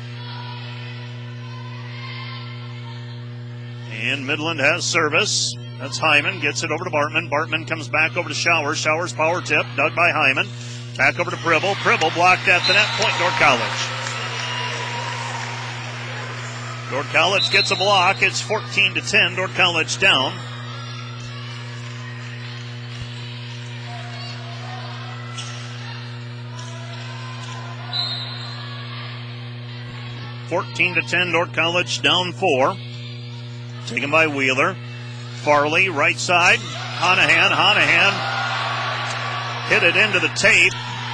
And Midland has service. That's Hyman. Gets it over to Bartman. Bartman comes back over to Showers. Showers power tip. Dug by Hyman. Back over to Pribble. Pribble blocked at the net. Point Dordt College. Dordt College gets a block. It's fourteen to ten. Dordt College down. fourteen to ten. Dordt College down four. Taken by Wheeler. Farley, right side. Honahan. Honahan hit it into the tape.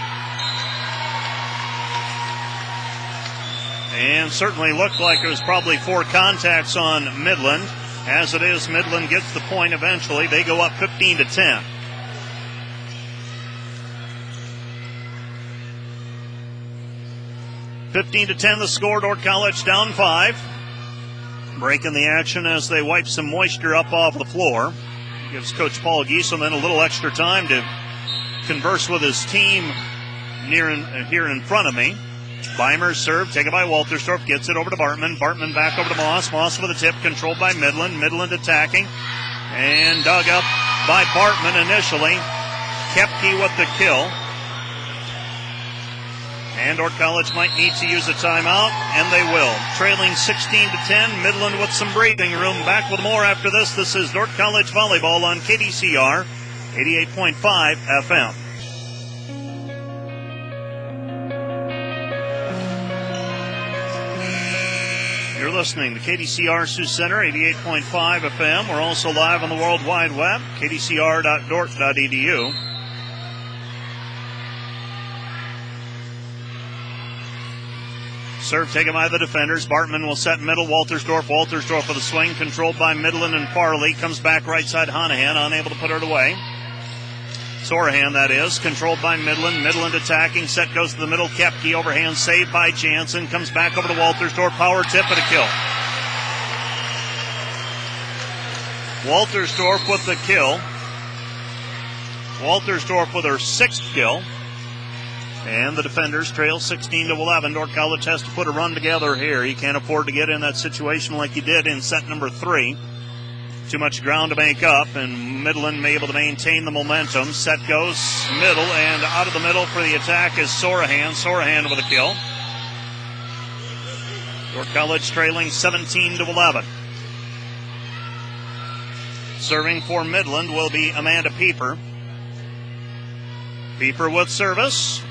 And certainly looked like it was probably four contacts on Midland. As it is, Midland gets the point eventually. They go up fifteen to ten. fifteen to ten the score. Dordt College down five. Breaking the action as they wipe some moisture up off the floor. Gives Coach Paul Gieselman a little extra time to converse with his team near in, uh, here in front of me. Beimer serve, taken by Waltersdorf, gets it over to Bartman. Bartman back over to Moss. Moss with a tip, controlled by Midland. Midland attacking, and dug up by Bartman initially. Kepke with the kill. And Dordt College might need to use a timeout, and they will. Trailing sixteen to ten, Midland with some breathing room. Back with more after this. This is Dordt College Volleyball on K D C R eighty-eight point five F M. You're listening to K D C R Sioux Center, eighty-eight point five F M. We're also live on the World Wide Web, k d c r dot dort dot e d u. Serve taken by the defenders. Bartman will set middle. Waltersdorf. Waltersdorf with a swing, controlled by Midland and Farley. Comes back right side. Honahan unable to put it away. Sorahan, that is, controlled by Midland. Midland attacking. Set goes to the middle. Kepke overhand saved by Jansen. Comes back over to Waltersdorf. Power tip and a kill. Waltersdorf with the kill. Waltersdorf with her sixth kill. And the defenders trail sixteen to eleven. Dordt College has to put a run together here. He can't afford to get in that situation like he did in set number three. Too much ground to make up, and Midland may be able to maintain the momentum. Set goes middle, and out of the middle for the attack is Sorahan. Sorahan with a kill. Dordt College trailing seventeen to eleven. Serving for Midland will be Amanda Pieper. Pieper with service.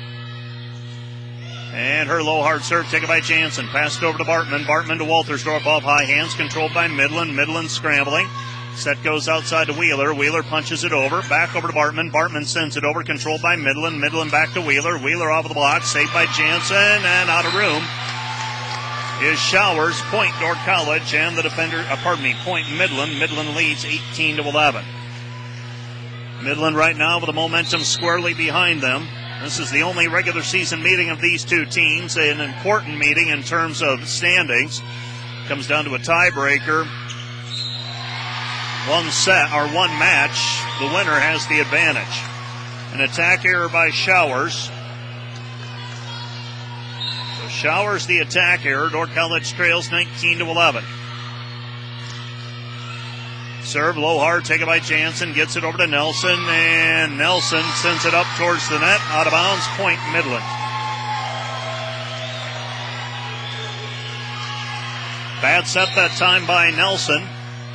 And her low hard serve taken by Jansen. Passed over to Bartman. Bartman to Waltersdorf off high hands. Controlled by Midland. Midland scrambling. Set goes outside to Wheeler. Wheeler punches it over. Back over to Bartman. Bartman sends it over. Controlled by Midland. Midland back to Wheeler. Wheeler off of the block. Saved by Jansen. And out of room is Showers. Point Dordt College. And the defender, uh, pardon me, point Midland. Midland leads eighteen to eleven. Midland right now with the momentum squarely behind them. This is the only regular season meeting of these two teams, an important meeting in terms of standings. Comes down to a tiebreaker. One set, or one match, the winner has the advantage. An attack error by Showers. So Showers the attack error. Dordt College trails nineteen to eleven. Serve low hard, taken by Jansen, gets it over to Nelson, and Nelson sends it up towards the net, out of bounds, point Midland. Bad set that time by Nelson.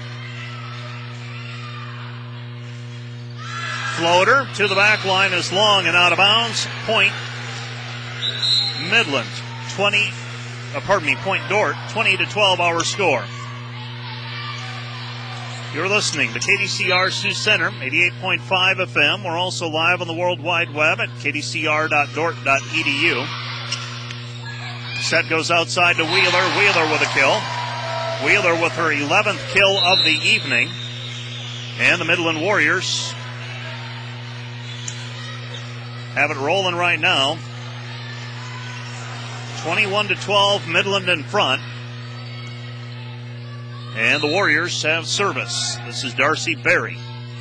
Floater to the back line is long and out of bounds, point Midland. twenty, uh, pardon me, point Dordt, twenty to twelve our score. You're listening to K D C R Sioux Center, eighty-eight point five F M. We're also live on the World Wide Web at k d c r dot dort dot e d u. Set goes outside to Wheeler. Wheeler with a kill. Wheeler with her eleventh kill of the evening. And the Midland Warriors have it rolling right now. twenty-one to twelve, Midland in front. And the Warriors have service. This is Darcy Berry.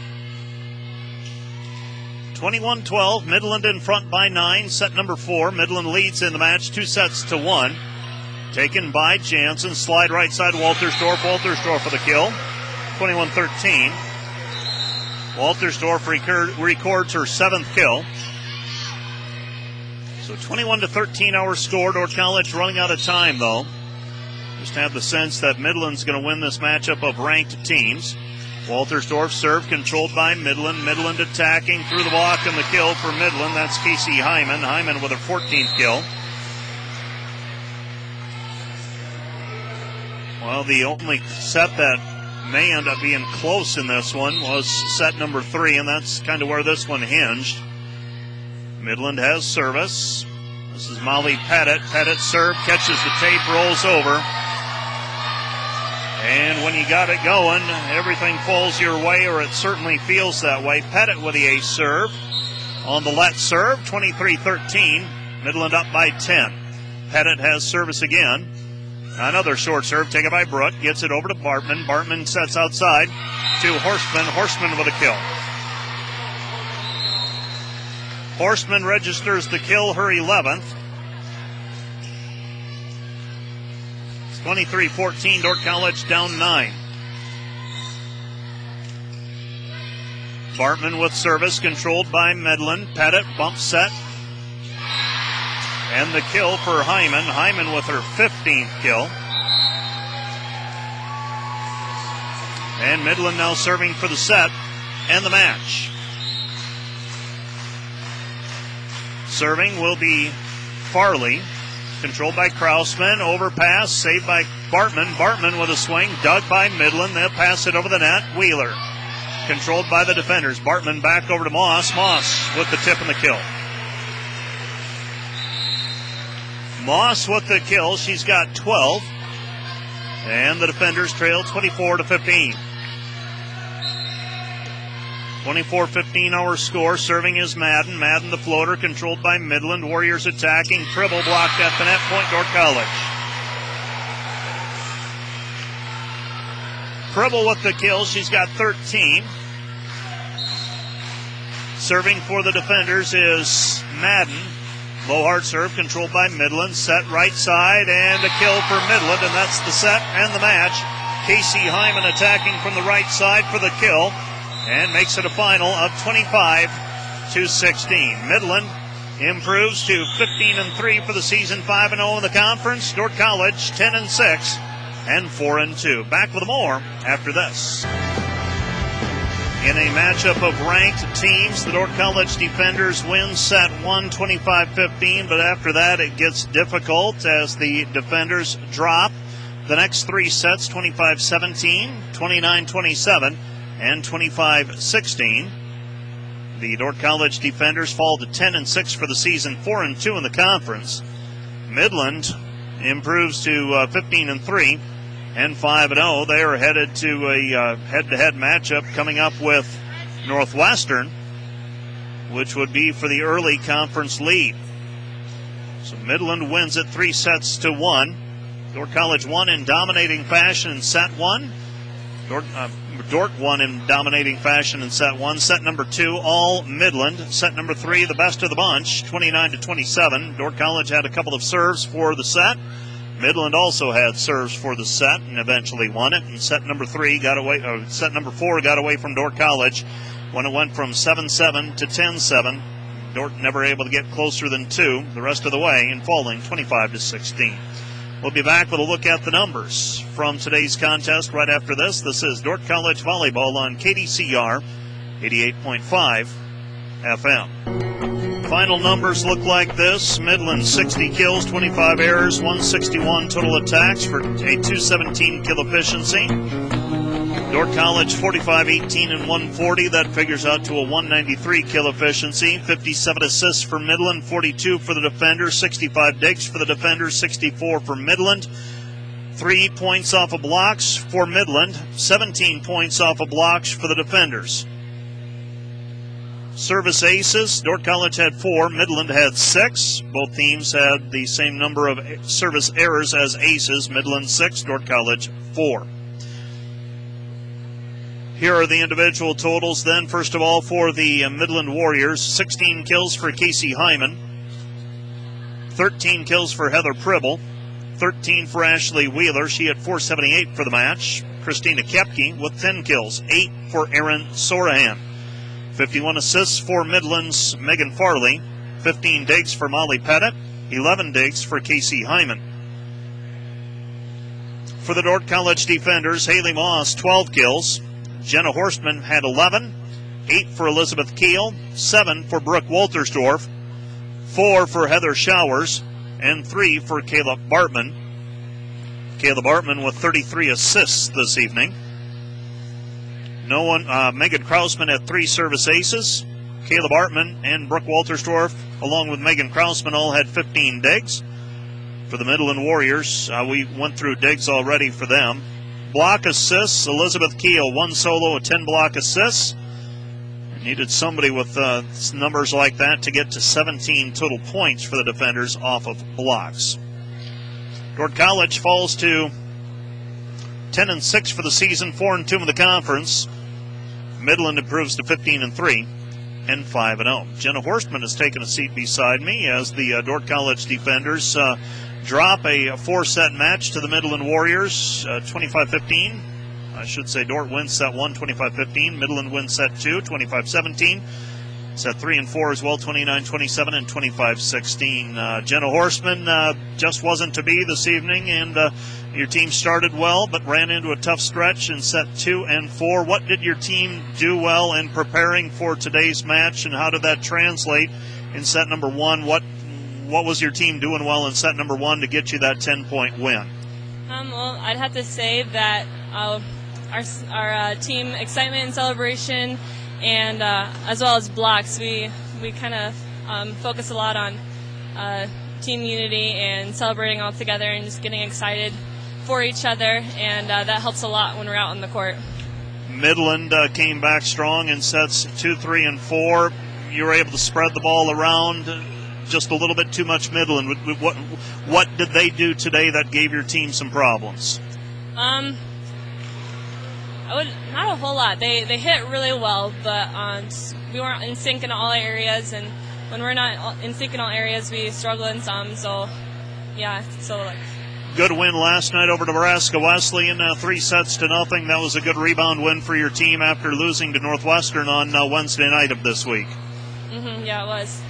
twenty-one twelve, Midland in front by nine. Set number four. Midland leads in the match, two sets to one. Taken by Jansen. Slide right side, Waltersdorf. Waltersdorf for the kill. twenty-one thirteen. Waltersdorf record, records her seventh kill. So twenty-one to thirteen our score. Dordt College running out of time, though. Just have the sense that Midland's going to win this matchup of ranked teams. Waltersdorf serve controlled by Midland. Midland attacking through the block and the kill for Midland. That's Casey Hyman. Hyman with her fourteenth kill. Well, the only set that may end up being close in this one was set number three, and that's kind of where this one hinged. Midland has service. This is Molly Pettit. Pettit serve, catches the tape, rolls over. And when you got it going, everything falls your way, or it certainly feels that way. Pettit with the ace serve. On the let serve, twenty-three thirteen. Midland up by ten. Pettit has service again. Another short serve taken by Brooke. Gets it over to Bartman. Bartman sets outside to Horstman. Horstman with a kill. Horstman registers the kill, her eleventh. twenty-three fourteen, Dordt College down nine. Bartman with service, controlled by Midland. Pettit, bump set. And the kill for Hyman. Hyman with her fifteenth kill. And Midland now serving for the set and the match. Serving will be Farley, controlled by Krausman. Overpass, saved by Bartman. Bartman with a swing, dug by Midland. They'll pass it over the net. Wheeler, controlled by the defenders. Bartman back over to Moss. Moss with the tip and the kill. Moss with the kill. She's got twelve. And the defenders trail twenty-four to fifteen. twenty-four fifteen our score. Serving is Madden. Madden the floater, controlled by Midland. Warriors attacking. Tribble blocked at the net. Point Dordt College. Tribble with the kill. She's got thirteen. Serving for the defenders is Madden. Low hard serve, controlled by Midland. Set right side, and a kill for Midland, and that's the set and the match. Casey Hyman attacking from the right side for the kill, and makes it a final of twenty-five to sixteen. Midland improves to fifteen and three for the season, five and oh in the conference. Dordt College ten and six and four and two. Back with more after this. In a matchup of ranked teams, the Dordt College defenders win set one, twenty-five fifteen, but after that it gets difficult as the defenders drop the next three sets, twenty-five seventeen, twenty-nine twenty-seven, and twenty-five sixteen. The Dordt College defenders fall to ten and six for the season, four and two in the conference. Midland improves to uh, fifteen and three. And five and oh. They are headed to a uh, head-to-head matchup coming up with Northwestern, which would be for the early conference lead. So Midland wins it three sets to one. Dordt College won in dominating fashion in set one. Dordt, uh, Dordt won in dominating fashion in set one. Set number two, all Midland. Set number three, the best of the bunch, twenty-nine to twenty-seven. Dordt College had a couple of serves for the set. Midland also had serves for the set and eventually won it. And set number three got away, or set number four got away from Dordt College when it went from seven seven to ten seven. Dordt never able to get closer than two the rest of the way and falling twenty-five to sixteen. We'll be back with a look at the numbers from today's contest right after this. This is Dordt College Volleyball on K D C R eighty-eight point five F M. Final numbers look like this. Midland sixty kills, twenty-five errors, one sixty-one total attacks for a two seventeen kill efficiency. Dordt College forty-five eighteen and one forty. That figures out to a one ninety-tee kill efficiency. fifty-seven assists for Midland, forty-two for the defenders, sixty-five digs for the defenders, sixty-four for Midland. Three points off of blocks for Midland, seventeen points off of blocks for the defenders. Service aces, Dordt College had four, Midland had six. Both teams had the same number of service errors as aces. Midland six, Dordt College four. Here are the individual totals then. First of all, for the Midland Warriors, sixteen kills for Casey Hyman, thirteen kills for Heather Pribble, thirteen for Ashley Wheeler. She had four seventy-eight for the match. Christina Kepke with ten kills, eight for Erin Sorahan. fifty-one assists for Midland's Megan Farley, fifteen digs for Molly Pettit, eleven digs for Casey Hyman. For the Dordt College defenders, Haley Moss, twelve kills. Jenna Horstman had eleven, eight for Elizabeth Keel, seven for Brooke Woltersdorf, four for Heather Showers, and three for Caleb Bartman. Caleb Bartman with thirty-three assists this evening. No one, uh, Megan Krausman had three service aces. Caleb Bartman and Brooke Woltersdorf, along with Megan Krausman, all had fifteen digs. For the Midland Warriors, uh, we went through digs already for them. Block assists, Elizabeth Keel, one solo, a ten block assists. Needed somebody with uh, numbers like that to get to seventeen total points for the defenders off of blocks. Dordt College falls to ten and six for the season, four and two in the conference. Midland improves to fifteen and three and five and oh. Jenna Horstman has taken a seat beside me as the uh, Dordt College defenders uh, drop a four-set match to the Midland Warriors, uh, twenty-five fifteen. I should say Dordt wins set one, twenty-five fifteen. Midland wins set two, twenty-five seventeen. Set three and four as well, twenty-nine twenty-seven and twenty-five sixteen. Uh, Jenna Horstman uh, just wasn't to be this evening, and uh, your team started well but ran into a tough stretch in set two and four. What did your team do well in preparing for today's match, and how did that translate in set number one? What what was your team doing well in set number one to get you that ten-point win? Um, well, I'd have to say that uh, our, our uh, team excitement and celebration, and uh, as well as blocks, we we kind of um, focus a lot on uh, team unity and celebrating all together and just getting excited for each other, and uh, that helps a lot when we're out on the court. Midland uh, came back strong in sets two, three, and four. You were able to spread the ball around just a little bit too much. Midland. What what did they do today that gave your team some problems? Um. I would, not a whole lot. They they hit really well, but um, we weren't in sync in all areas, and when we're not in sync in all areas, we struggle in some. So, yeah. So like. Good win last night over Nebraska Wesleyan, uh, three sets to nothing. That was a good rebound win for your team after losing to Northwestern on uh, Wednesday night of this week. Mm-hmm, yeah, it was.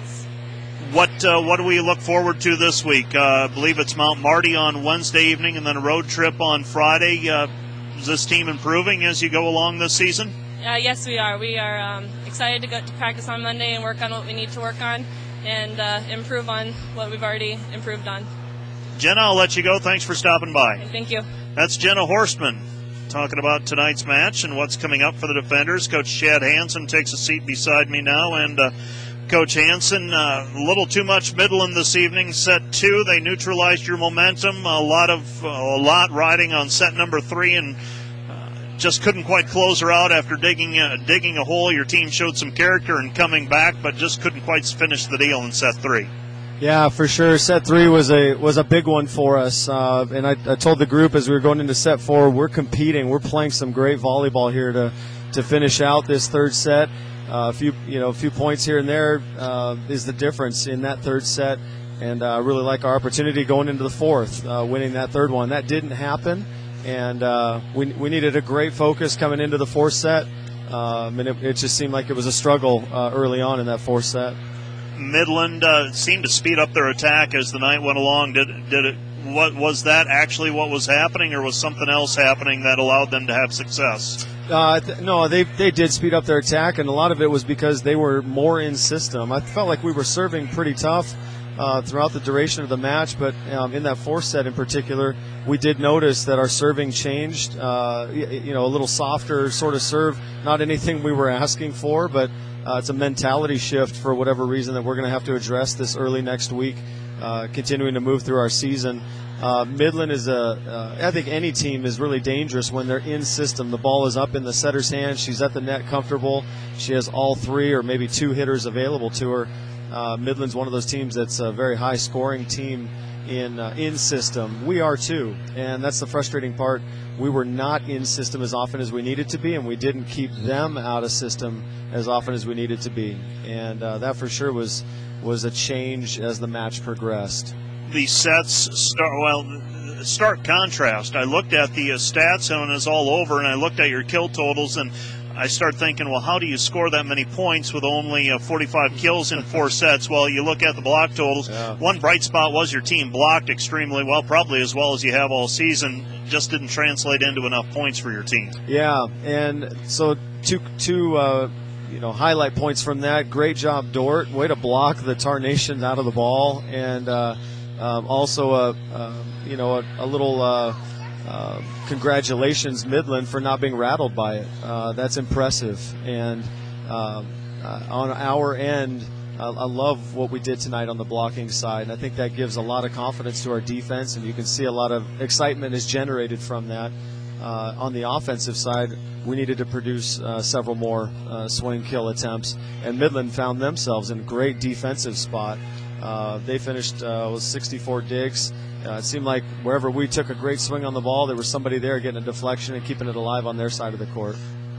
What uh, what do we look forward to this week? Uh, I believe it's Mount Marty on Wednesday evening, and then a road trip on Friday. Uh, Is this team improving as you go along this season? Uh, yes, we are. We are um, excited to go to practice on Monday and work on what we need to work on and uh, improve on what we've already improved on. Jenna, I'll let you go. Thanks for stopping by. Okay, thank you. That's Jenna Horstman talking about tonight's match and what's coming up for the defenders. Coach Chad Hansen takes a seat beside me now, and uh, Coach Hansen, uh, a little too much Midland this evening. Set two, they neutralized your momentum. A lot of uh, a lot riding on set number three, and uh, just couldn't quite close her out after digging uh, digging a hole. Your team showed some character and coming back, but just couldn't quite finish the deal in set three. Yeah, for sure. Set three was a was a big one for us, uh, and I, I told the group as we were going into set four, we're competing. We're playing some great volleyball here to to finish out this third set. Uh, a few, you know, a few points here and there uh, is the difference in that third set, and I uh, really like our opportunity going into the fourth, uh, winning that third one. That didn't happen, and uh, we we needed a great focus coming into the fourth set. Um, and it, it just seemed like it was a struggle uh, early on in that fourth set. Midland uh, seemed to speed up their attack as the night went along. Did did it? What was that actually? What was happening, or was something else happening that allowed them to have success? Uh, th- no, they they did speed up their attack, and a lot of it was because they were more in system. I felt like we were serving pretty tough uh, throughout the duration of the match, but um, in that fourth set in particular, we did notice that our serving changed. Uh, you, you know, a little softer sort of serve. Not anything we were asking for, but uh, it's a mentality shift for whatever reason that we're going to have to address this early next week. Uh, continuing to move through our season. Uh, Midland is a, uh, I think any team is really dangerous when they're in system. The ball is up in the setter's hand. She's at the net comfortable. She has all three or maybe two hitters available to her. Uh, Midland's one of those teams that's a very high scoring team in uh, in system. We are too, and that's the frustrating part. We were not in system as often as we needed to be, and we didn't keep them out of system as often as we needed to be. And uh, that for sure was was a change as the match progressed. The sets start well. Stark contrast. I looked at the uh, stats and it's all over, and I looked at your kill totals, and I start thinking, well, how do you score that many points with only uh, forty-five kills in four sets? Well, you look at the block totals. Yeah. One bright spot was your team blocked extremely well, probably as well as you have all season. Just didn't translate into enough points for your team. Yeah, and so two two uh, you know highlight points from that. Great job, Dordt. Way to block the Tarnations out of the ball, and uh, um, also a uh, you know a, a little. Uh, Uh, congratulations, Midland, for not being rattled by it. Uh, that's impressive. And uh, uh, on our end, uh, I love what we did tonight on the blocking side. And I think that gives a lot of confidence to our defense, and you can see a lot of excitement is generated from that. Uh, on the offensive side, we needed to produce uh, several more uh, swing kill attempts, and Midland found themselves in a great defensive spot. Uh, they finished uh, with sixty-four digs. Uh, it seemed like wherever we took a great swing on the ball, there was somebody there getting a deflection and keeping it alive on their side of the court.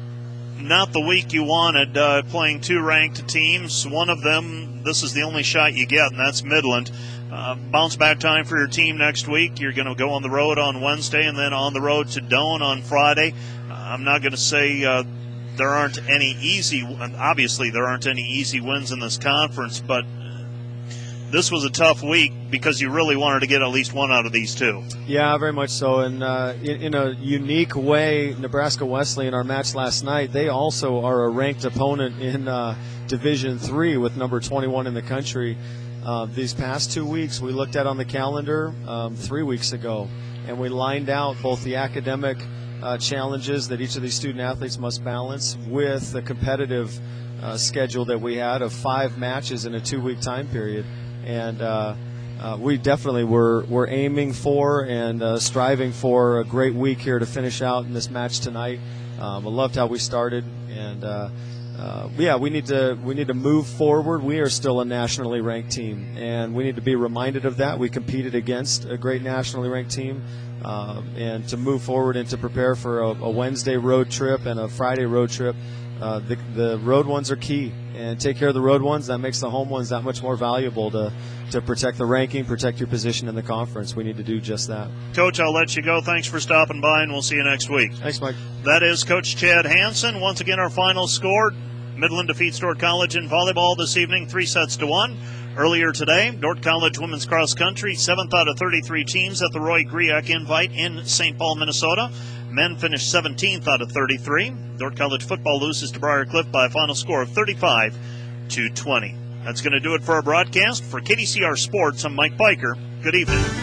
Not the week you wanted, uh, playing two ranked teams. One of them, this is the only shot you get, and that's Midland. uh, bounce back time for your team next week. You're going to go on the road on Wednesday and then on the road to Doane on Friday. Uh, I'm not going to say uh, there aren't any easy, obviously there aren't any easy wins in this conference, but this was a tough week because you really wanted to get at least one out of these two. Yeah, very much so. And uh, in, in a unique way, Nebraska Wesleyan, our match last night, they also are a ranked opponent in uh, Division three with number twenty-one in the country. Uh, these past two weeks, we looked at on the calendar um, three weeks ago, and we lined out both the academic uh, challenges that each of these student athletes must balance with the competitive uh, schedule that we had of five matches in a two-week time period. And uh, uh, we definitely were, were aiming for and uh, striving for a great week here to finish out in this match tonight. Um, I loved how we started, and uh, uh, yeah, we need to we need to move forward. We are still a nationally ranked team, and we need to be reminded of that. We competed against a great nationally ranked team, uh, and to move forward and to prepare for a, a Wednesday road trip and a Friday road trip. Uh, the, the road ones are key, and take care of the road ones. That makes the home ones that much more valuable to, to protect the ranking, protect your position in the conference. We need to do just that. Coach, I'll let you go. Thanks for stopping by, and we'll see you next week. Thanks, Mike. That is Coach Chad Hansen. Once again, our final score, Midland defeats Dordt College in volleyball this evening, three sets to one. Earlier today, Dordt College women's cross country, seventh out of thirty-three teams at the Roy Griak Invite in Saint Paul, Minnesota. Men finished seventeenth out of thirty-three. Dordt College football loses to Briar Cliff by a final score of thirty-five to twenty. That's going to do it for our broadcast. For K D C R Sports, I'm Mike Biker. Good evening.